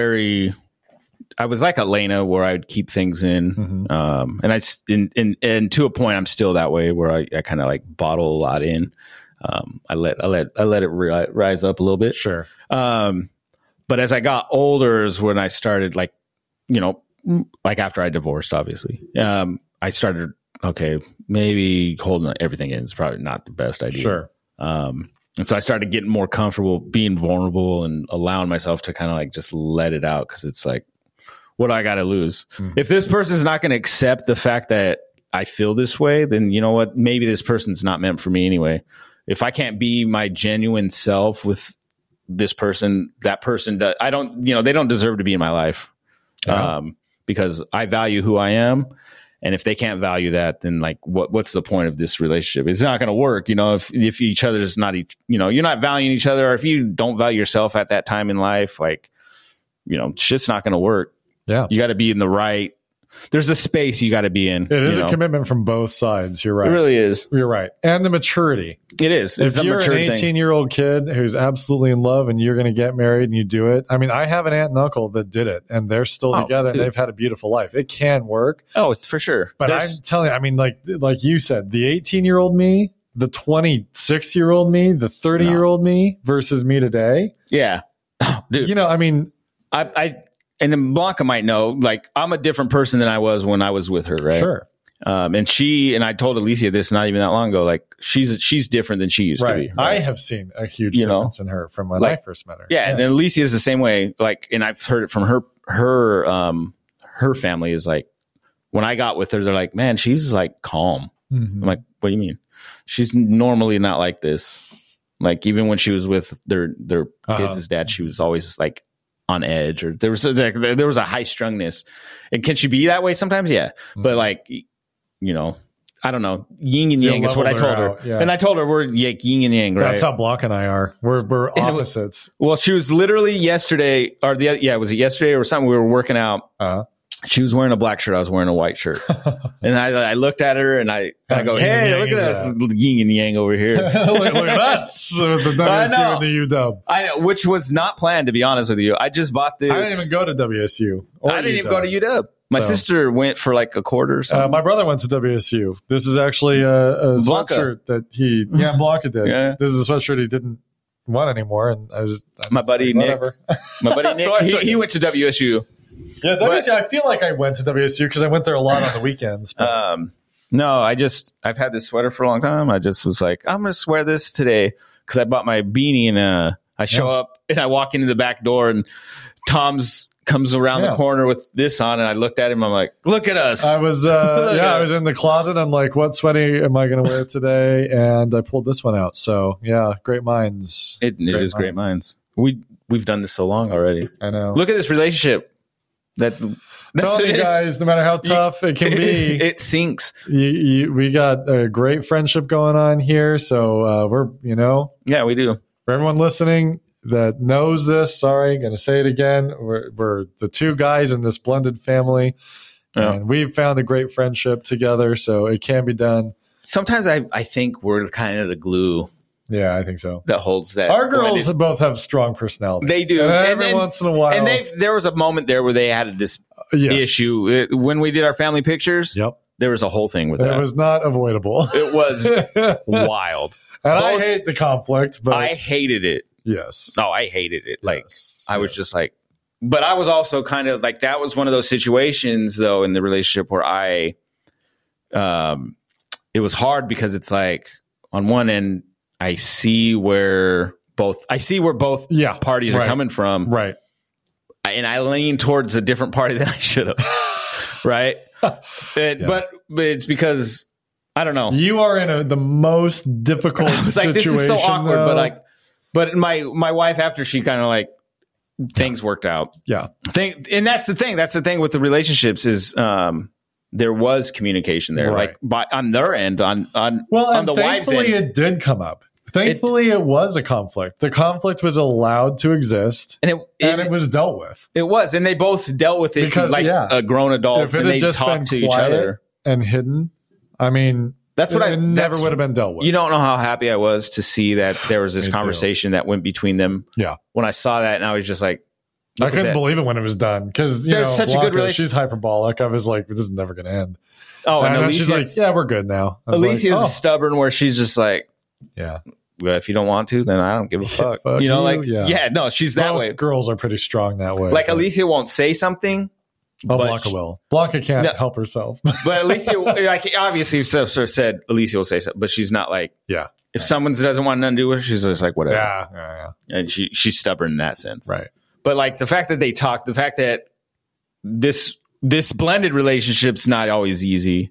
like Elena, where I would keep things in. And to a point, I'm still that way, where I kind of bottle a lot in. I let it rise up a little bit.
Sure.
But as I got older is when I started after I divorced, obviously, I started, maybe holding everything in is probably not the best idea.
Sure.
And so I started getting more comfortable being vulnerable and allowing myself to kind of just let it out. Cause it's like, what do I got to lose? If this person's not going to accept the fact that I feel this way, then you know what? Maybe this person's not meant for me anyway. If I can't be my genuine self with this person, that person, they don't deserve to be in my life. Because I value who I am. And if they can't value that, then what's the point of this relationship? It's not going to work. If each other's not, you're not valuing each other, or if you don't value yourself at that time in life, shit's not going to work.
Yeah.
You got to be in the right, there's a space you got to be in.
It is a commitment from both sides. You're right.
It really is.
You're right. And the maturity.
It is.
If you're an 18-year-old kid who's absolutely in love and you're going to get married and you do it. I mean, I have an aunt and uncle that did it and they're still together and they've had a beautiful life. It can work.
Oh, for sure.
But I'm telling you, I mean, like you said, the 18-year-old me, the 26-year-old me, the 30-year-old me versus me today.
Yeah. Dude.
I mean,
and then Blanca might know, I'm a different person than I was when I was with her, right?
Sure.
And I told Alicia this not even that long ago, she's different than she used to be.
Right? I have seen a huge difference in her from when I first met her.
Yeah. And then Alicia is the same way, and I've heard it from her family is when I got with her, they're like, man, she's calm. I'm like, what do you mean? She's normally not like this. Even when she was with their kids' dad, she was always on edge, or there was a high strungness. And can she be that way sometimes? Yeah, but like, I don't know. Yin and yang is what I told her. Yeah. And I told her we're yin and yang, right?
That's how Blanca and I are. We're opposites.
Well, she was literally yesterday, or was it yesterday or something? We were working out. She was wearing a black shirt. I was wearing a white shirt. And I looked at her and I go, hey, look at us, yin and yang over here.
look at us. The WSU and the UW.
Which was not planned, to be honest with you. I just bought this.
I didn't even go to WSU.
I didn't even go to UW. My sister went for like a quarter or something.
My brother went to WSU. This is actually a sweatshirt that Blanca did. Yeah. This is a sweatshirt he didn't want anymore. And
my buddy Nick, Nick, he went to WSU.
Yeah, WSU. I feel like I went to WSU because I went there a lot on the weekends.
No, I've had this sweater for a long time. I just was like, I'm going to wear this today because I bought my beanie and I show up and I walk into the back door and Tom's comes around the corner with this on, and I looked at him. I'm like, look at us.
I was I was in the closet. I'm like, what sweaty am I going to wear today? And I pulled this one out. So yeah, great minds.
It is great minds. We've done this so long already.
I know.
Look at this relationship. That's
Tell me, guys, no matter how tough it can be,
it sinks.
We got a great friendship going on here. So we're,
yeah, we do.
For everyone listening that knows this, sorry, going to say it again. We're the two guys in this blended family, and we've found a great friendship together. So it can be done.
Sometimes I think we're kind of the glue.
Yeah, I think so.
That holds that.
Our girls both have strong personalities.
They do.
Every once in a while.
And there was a moment there where they had this issue. When we did our family pictures, there was a whole thing with that.
It was not avoidable.
It was wild.
And I hate the conflict, but
I hated it.
Yes.
No, I hated it. Like, I was just like, but I was also kind of like, that was one of those situations, though, in the relationship where it was hard because it's like, on one end, I see where both parties are coming from.
Right.
And I lean towards a different party than I should have. Right. But it's because I don't know.
You are in the most difficult situation.
This is so awkward, but my wife, after she kind of like things worked out.
Yeah.
And that's the thing. That's the thing with the relationships is there was communication there,
right.
Like on their end, on the wife's end.
Thankfully, it did come up. Thankfully, it was a conflict. The conflict was allowed to exist, and it was dealt with.
It was, and they both dealt with it because, grown adults, and they talked to each other
and hidden. I mean, it never would have been dealt with.
You don't know how happy I was to see that there was this conversation that went between them.
Yeah,
when I saw that, and I was just like,
I couldn't believe it when it was done because there's such Blanca, a good relationship. She's hyperbolic. I was like, this is never going to end.
Oh, and Alicia's, she's
like, yeah, we're good now.
Alicia's stubborn, where she's just like,
yeah.
Well, if you don't want to, then I don't give a fuck. No, she's that way.
Girls are pretty strong that way.
Like Alicia won't say something.
Blanca will. Blanca can't help herself.
But Alicia, like obviously, said Alicia will say something, but she's not like, if someone doesn't want nothing to do with her, she's just like, whatever.
Yeah.
And she's stubborn in that sense.
Right.
But like the fact that they talk, the fact that this blended relationship's not always easy.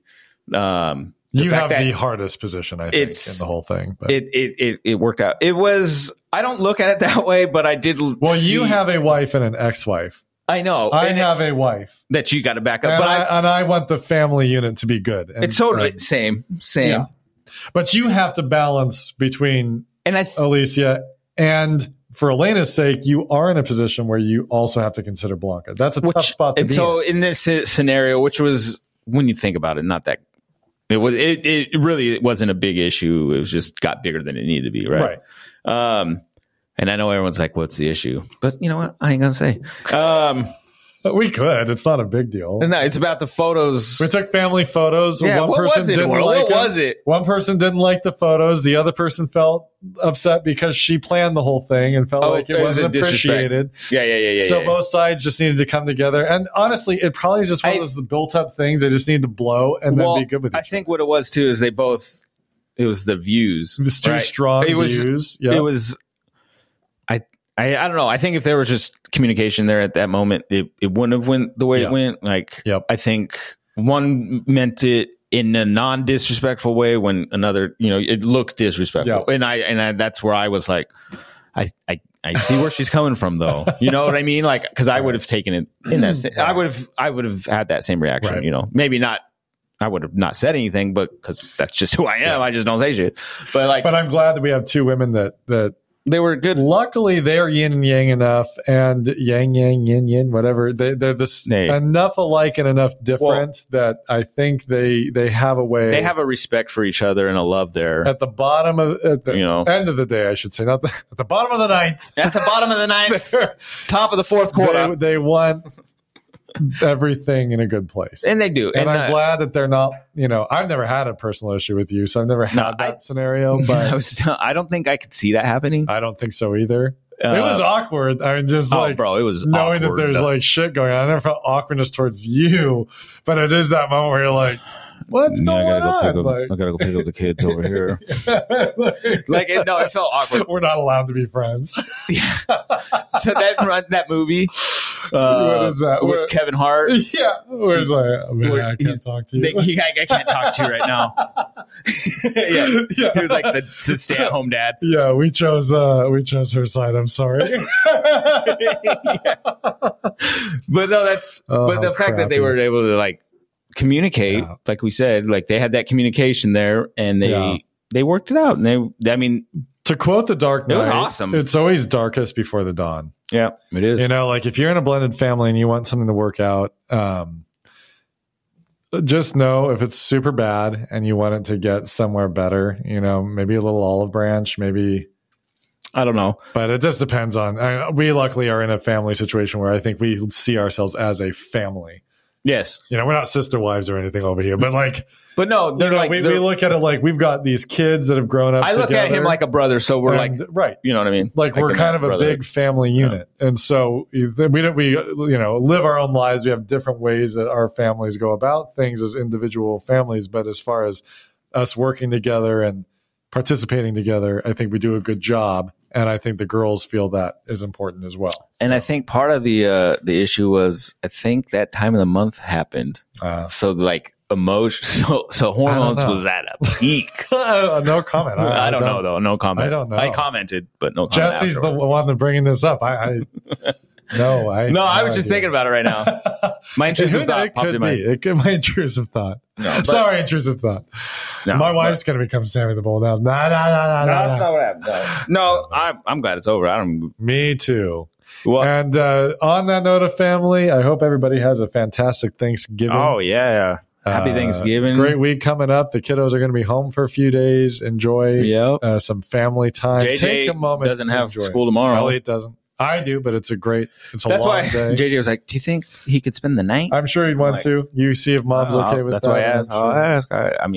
You have the hardest position, I think, in the whole thing. But
it worked out. It was. I don't look at it that way, but I did.
Well, you have a wife and an ex-wife.
I know.
I have a wife
that you got to back up,
and I want the family unit to be good. And,
it's totally same. Yeah.
But you have to balance between Alicia and, for Elena's sake, you are in a position where you also have to consider Blanca. That's a tough spot to be in.
So in this scenario, which was, when you think about it, not that. It really wasn't a big issue. It was just got bigger than it needed to be, right? And I know everyone's like, "What's the issue?" But you know what? I ain't gonna say.
We could. It's not a big deal.
No, it's about the photos.
We took family photos.
Yeah,
one person didn't like
What was it?
One person didn't like the photos. The other person felt upset because she planned the whole thing and felt like it wasn't appreciated.
Yeah.
So both sides just needed to come together. And honestly, it probably just one of those built-up things. They just need to blow and then be good with each other.
I think what it was, too, is it was the views.
It was too strong views.
It was... I don't know. I think if there was just communication there at that moment, it wouldn't have went the way it went. Like, I think one meant it in a non-disrespectful way when another, it looked disrespectful. And I that's where I was like, I I see where she's coming from, though. You know what I mean? Like, because I would have taken it in that. I would have had that same reaction. Right. You know, maybe not. I would have not said anything, but because that's just who I am. Yeah. I just don't say shit. But
I'm glad that we have two women that
they were good.
Luckily, they're yin and yang enough, and yang, yin, yin, whatever. They're enough alike and enough different that I think they have a way.
They have a respect for each other and a love there.
At the bottom of end of the day, I should say, not at the bottom of the ninth.
At the bottom of the ninth, top of the fourth quarter,
they want everything in a good place,
and they do.
And I'm glad that they're not. You know, I've never had a personal issue with you, so I've never had that scenario. But
I don't think I could see that happening.
I don't think so either. It was awkward. I mean, just
bro, it was
knowing
awkward.
that there's like shit going on. I never felt awkwardness towards you, but it is that moment where you're like, what's going on?
I gotta go pick up the kids over here. It felt awkward.
We're not allowed to be friends.
Yeah. So that movie.
What is that?
With Kevin Hart?
Yeah. Where he's like, I can't talk to you.
I can't talk to you right now. Yeah. He was like the stay-at-home dad.
Yeah, we chose her side. I'm sorry.
Yeah. But no, but the fact that they were able to like communicate, like we said, like they had that communication there, and they worked it out. And
to quote The Dark Knight,
it was awesome.
It's always darkest before the dawn.
Yeah, it is.
You know, like if you're in a blended family and you want something to work out, just know if it's super bad and you want it to get somewhere better, you know, maybe a little olive branch, maybe.
I don't know.
But it just depends on. We luckily are in a family situation where I think we see ourselves as a family.
Yes.
You know, we're not sister wives or anything over here, but like.
But no,
we look at it like we've got these kids that have grown up.
I look
together,
at him like a brother, so we're right. You know what I mean?
Like we're kind of a big family unit, and so we live our own lives. We have different ways that our families go about things as individual families, but as far as us working together and participating together, I think we do a good job, and I think the girls feel that is important as well.
And I think part of the issue was I think that time of the month happened, so like. Emotion, so hormones was at a peak.
No comment.
I don't know though. No comment.
I don't know.
I commented, but no comment.
Jesse's afterwards. The one bringing this up. I
was just thinking about it right now. My intrusive thought popped in
my intrusive thought.
No,
sorry, intrusive thought. No, my wife's going to become Sammy the Bull now. No,
that's not what happened. No, I'm glad it's over.
Me too. Well, and on that note of family, I hope everybody has a fantastic Thanksgiving.
Oh yeah. Happy Thanksgiving.
Great week coming up. The kiddos are going to be home for a few days. Enjoy some family time.
JJ
Take a moment.
Doesn't have school tomorrow.
Elliot doesn't. I do, but it's a long day.
That's why JJ was like, do you think he could spend the night?
I'm sure he'd want to. You see if mom's okay with that.
That's why I asked. I'll ask.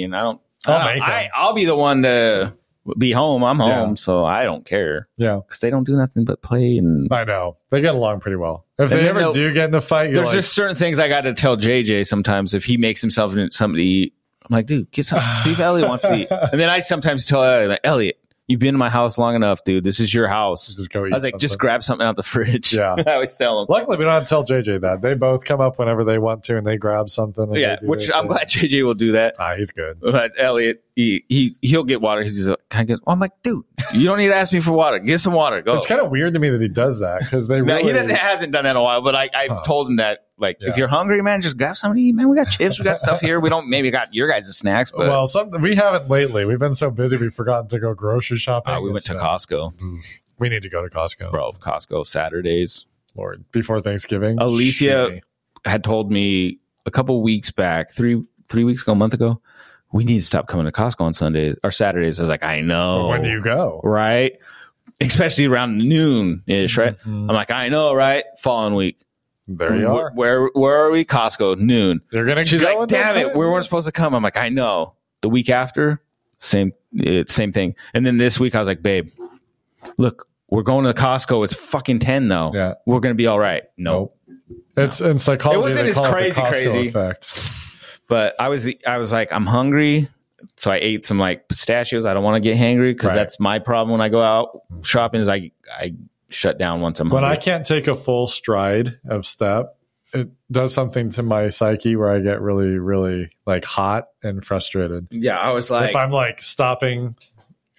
I'll be the one to be home. I'm home, so I don't care.
Yeah.
Because they don't do nothing but play. And
I know. They get along pretty well. If they ever do get in a fight,
there's just certain things I got to tell JJ sometimes if he makes himself something to eat. I'm like, dude, get something. See if Elliot wants to eat. And then I sometimes tell Elliot, like, Elliot, you've been in my house long enough, dude. This is your house.
Just go eat
I was like, just grab something out the fridge.
Yeah.
I always tell him.
Luckily, we don't have to tell JJ that. They both come up whenever they want to and they grab something.
Yeah, which I'm glad JJ will do that.
He's good.
But Elliot, he'll get water. He's like, can I get? I'm like, dude, you don't need to ask me for water. Get some water. Go.
It's kind of weird to me that he does that because he
hasn't done that in a while. But I've told him that. Like, if you're hungry, man, just grab something to eat, man. We got chips. We got stuff here. We don't maybe got your guys' snacks. But
we haven't lately. We've been so busy, we've forgotten to go grocery shopping.
We went to Costco.
We need to go to Costco.
Bro, Costco Saturdays.
Lord, before Thanksgiving.
Alicia had told me a couple weeks back, three weeks ago, a month ago, we need to stop coming to Costco on Sundays or Saturdays. I was like, I know.
Well, when do you go?
Right? Especially around noon-ish, right? I'm like, I know, right? Following week.
There you are.
Where are we? Costco, noon.
She's
like, damn it, we weren't supposed to come. I'm like, I know. The week after, same thing. And then this week, I was like, babe, look, we're going to Costco. It's fucking 10 though.
Yeah.
We're going to be all right. Nope.
It's in psychology.
It wasn't as crazy
effect.
But I was like, I'm hungry. So I ate some like pistachios. I don't want to get hangry because that's my problem when I go out shopping is I shut down once I'm hungry.
When I can't take a full stride of step, it does something to my psyche where I get really, really like hot and frustrated.
Yeah, I was like,
if I'm like stopping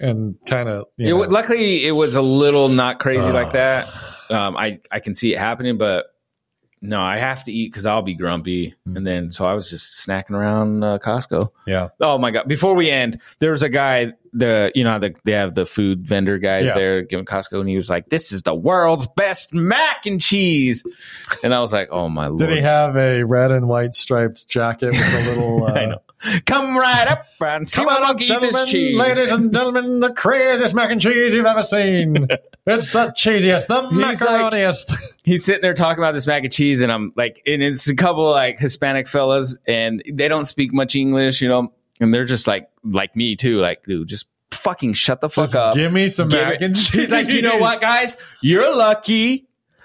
and kind of.
Luckily, it was a little not crazy like that. I can see it happening, but no, I have to eat because I'll be grumpy. And then so I was just snacking around Costco.
Yeah.
Oh my God! Before we end, there was a guy. They have the food vendor guys there giving Costco, and he was like, "This is the world's best mac and cheese," and I was like, "Oh my Lord!"
Did he have a red and white striped jacket with a little?
I know. Come right up and see what I'll eat this cheese,
ladies and gentlemen. The craziest mac and cheese you've ever seen. It's the cheesiest, the macaroniest.
He's sitting there talking about this mac and cheese, and I'm like, and it's a couple like Hispanic fellas, and they don't speak much English, and they're just like me too, like, dude, just fucking shut the fuck up.
Give me some mac and cheese.
He's like, you know what, guys? You're lucky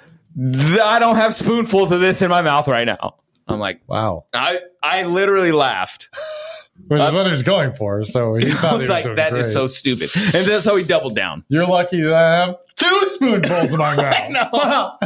I don't have spoonfuls of this in my mouth right now. I'm like,
wow.
I literally laughed.
Which is what he was going for. So he thought
I was like, that is so stupid. And then so he doubled down.
You're lucky that I have 2 spoonfuls in my mouth.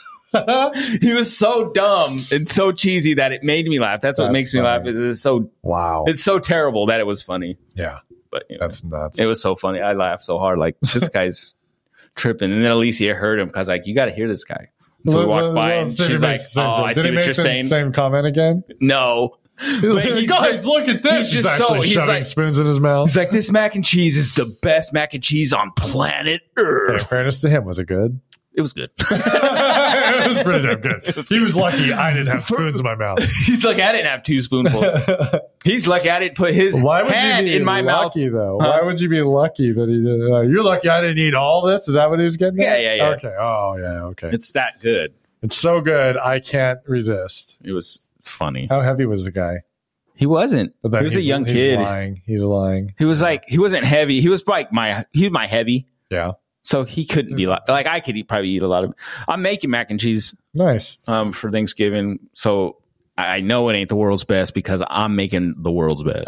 He was so dumb and so cheesy that it made me laugh. That's what makes me laugh. It's so It's so terrible that it was funny.
Yeah.
But
that's nuts.
It was so funny. I laughed so hard. Like, this guy's tripping. And then Alicia heard him because like, you got to hear this guy. So we walked by and she's like, "Oh, I see what you're saying."
Same comment again?
No.
Guys, look at this. He's actually shoving spoons in his mouth.
He's like, "This mac and cheese is the best mac and cheese on planet Earth."
In fairness to him, was it good?
It was good.
It was pretty damn good. He was lucky I didn't have spoons in my mouth.
He's like, I didn't have 2 spoonfuls. He's lucky I didn't put his hand in my mouth.
Though? Why would you be lucky that he did? You're lucky I didn't eat all this? Is that what he was getting at?
Yeah.
Okay. Oh, yeah, okay.
It's that good.
It's so good, I can't resist.
It was funny.
How heavy was the guy?
He wasn't. He was a young kid.
He's lying.
He was like, he wasn't heavy. He was like my heavy.
Yeah.
So he couldn't be like I could probably eat a lot of. I'm making mac and cheese.
Nice.
For Thanksgiving. So I know it ain't the world's best because I'm making the world's best.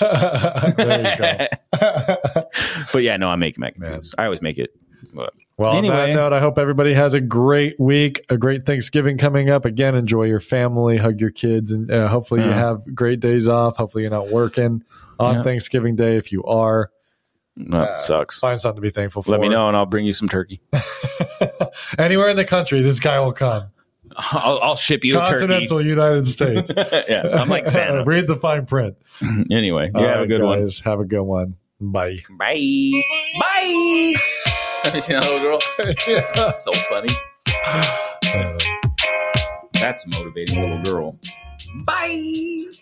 There you go.
But yeah, no, I'm making mac and cheese. I always make it. But
well, anyway. On that note, I hope everybody has a great week, a great Thanksgiving coming up. Again, enjoy your family, hug your kids, and hopefully you have great days off. Hopefully you're not working on Thanksgiving Day. If you are,
that sucks.
Find something to be thankful for.
Let me know, and I'll bring you some turkey.
Anywhere in the country, this guy will come.
I'll ship you a turkey.
Continental United States.
Yeah, I'm like Santa.
Read the fine print.
Anyway, have a good one.
Have a good one. Bye.
Bye. Bye. Have you seen that little girl? Yeah. That's so funny. That's a motivating little girl. Bye.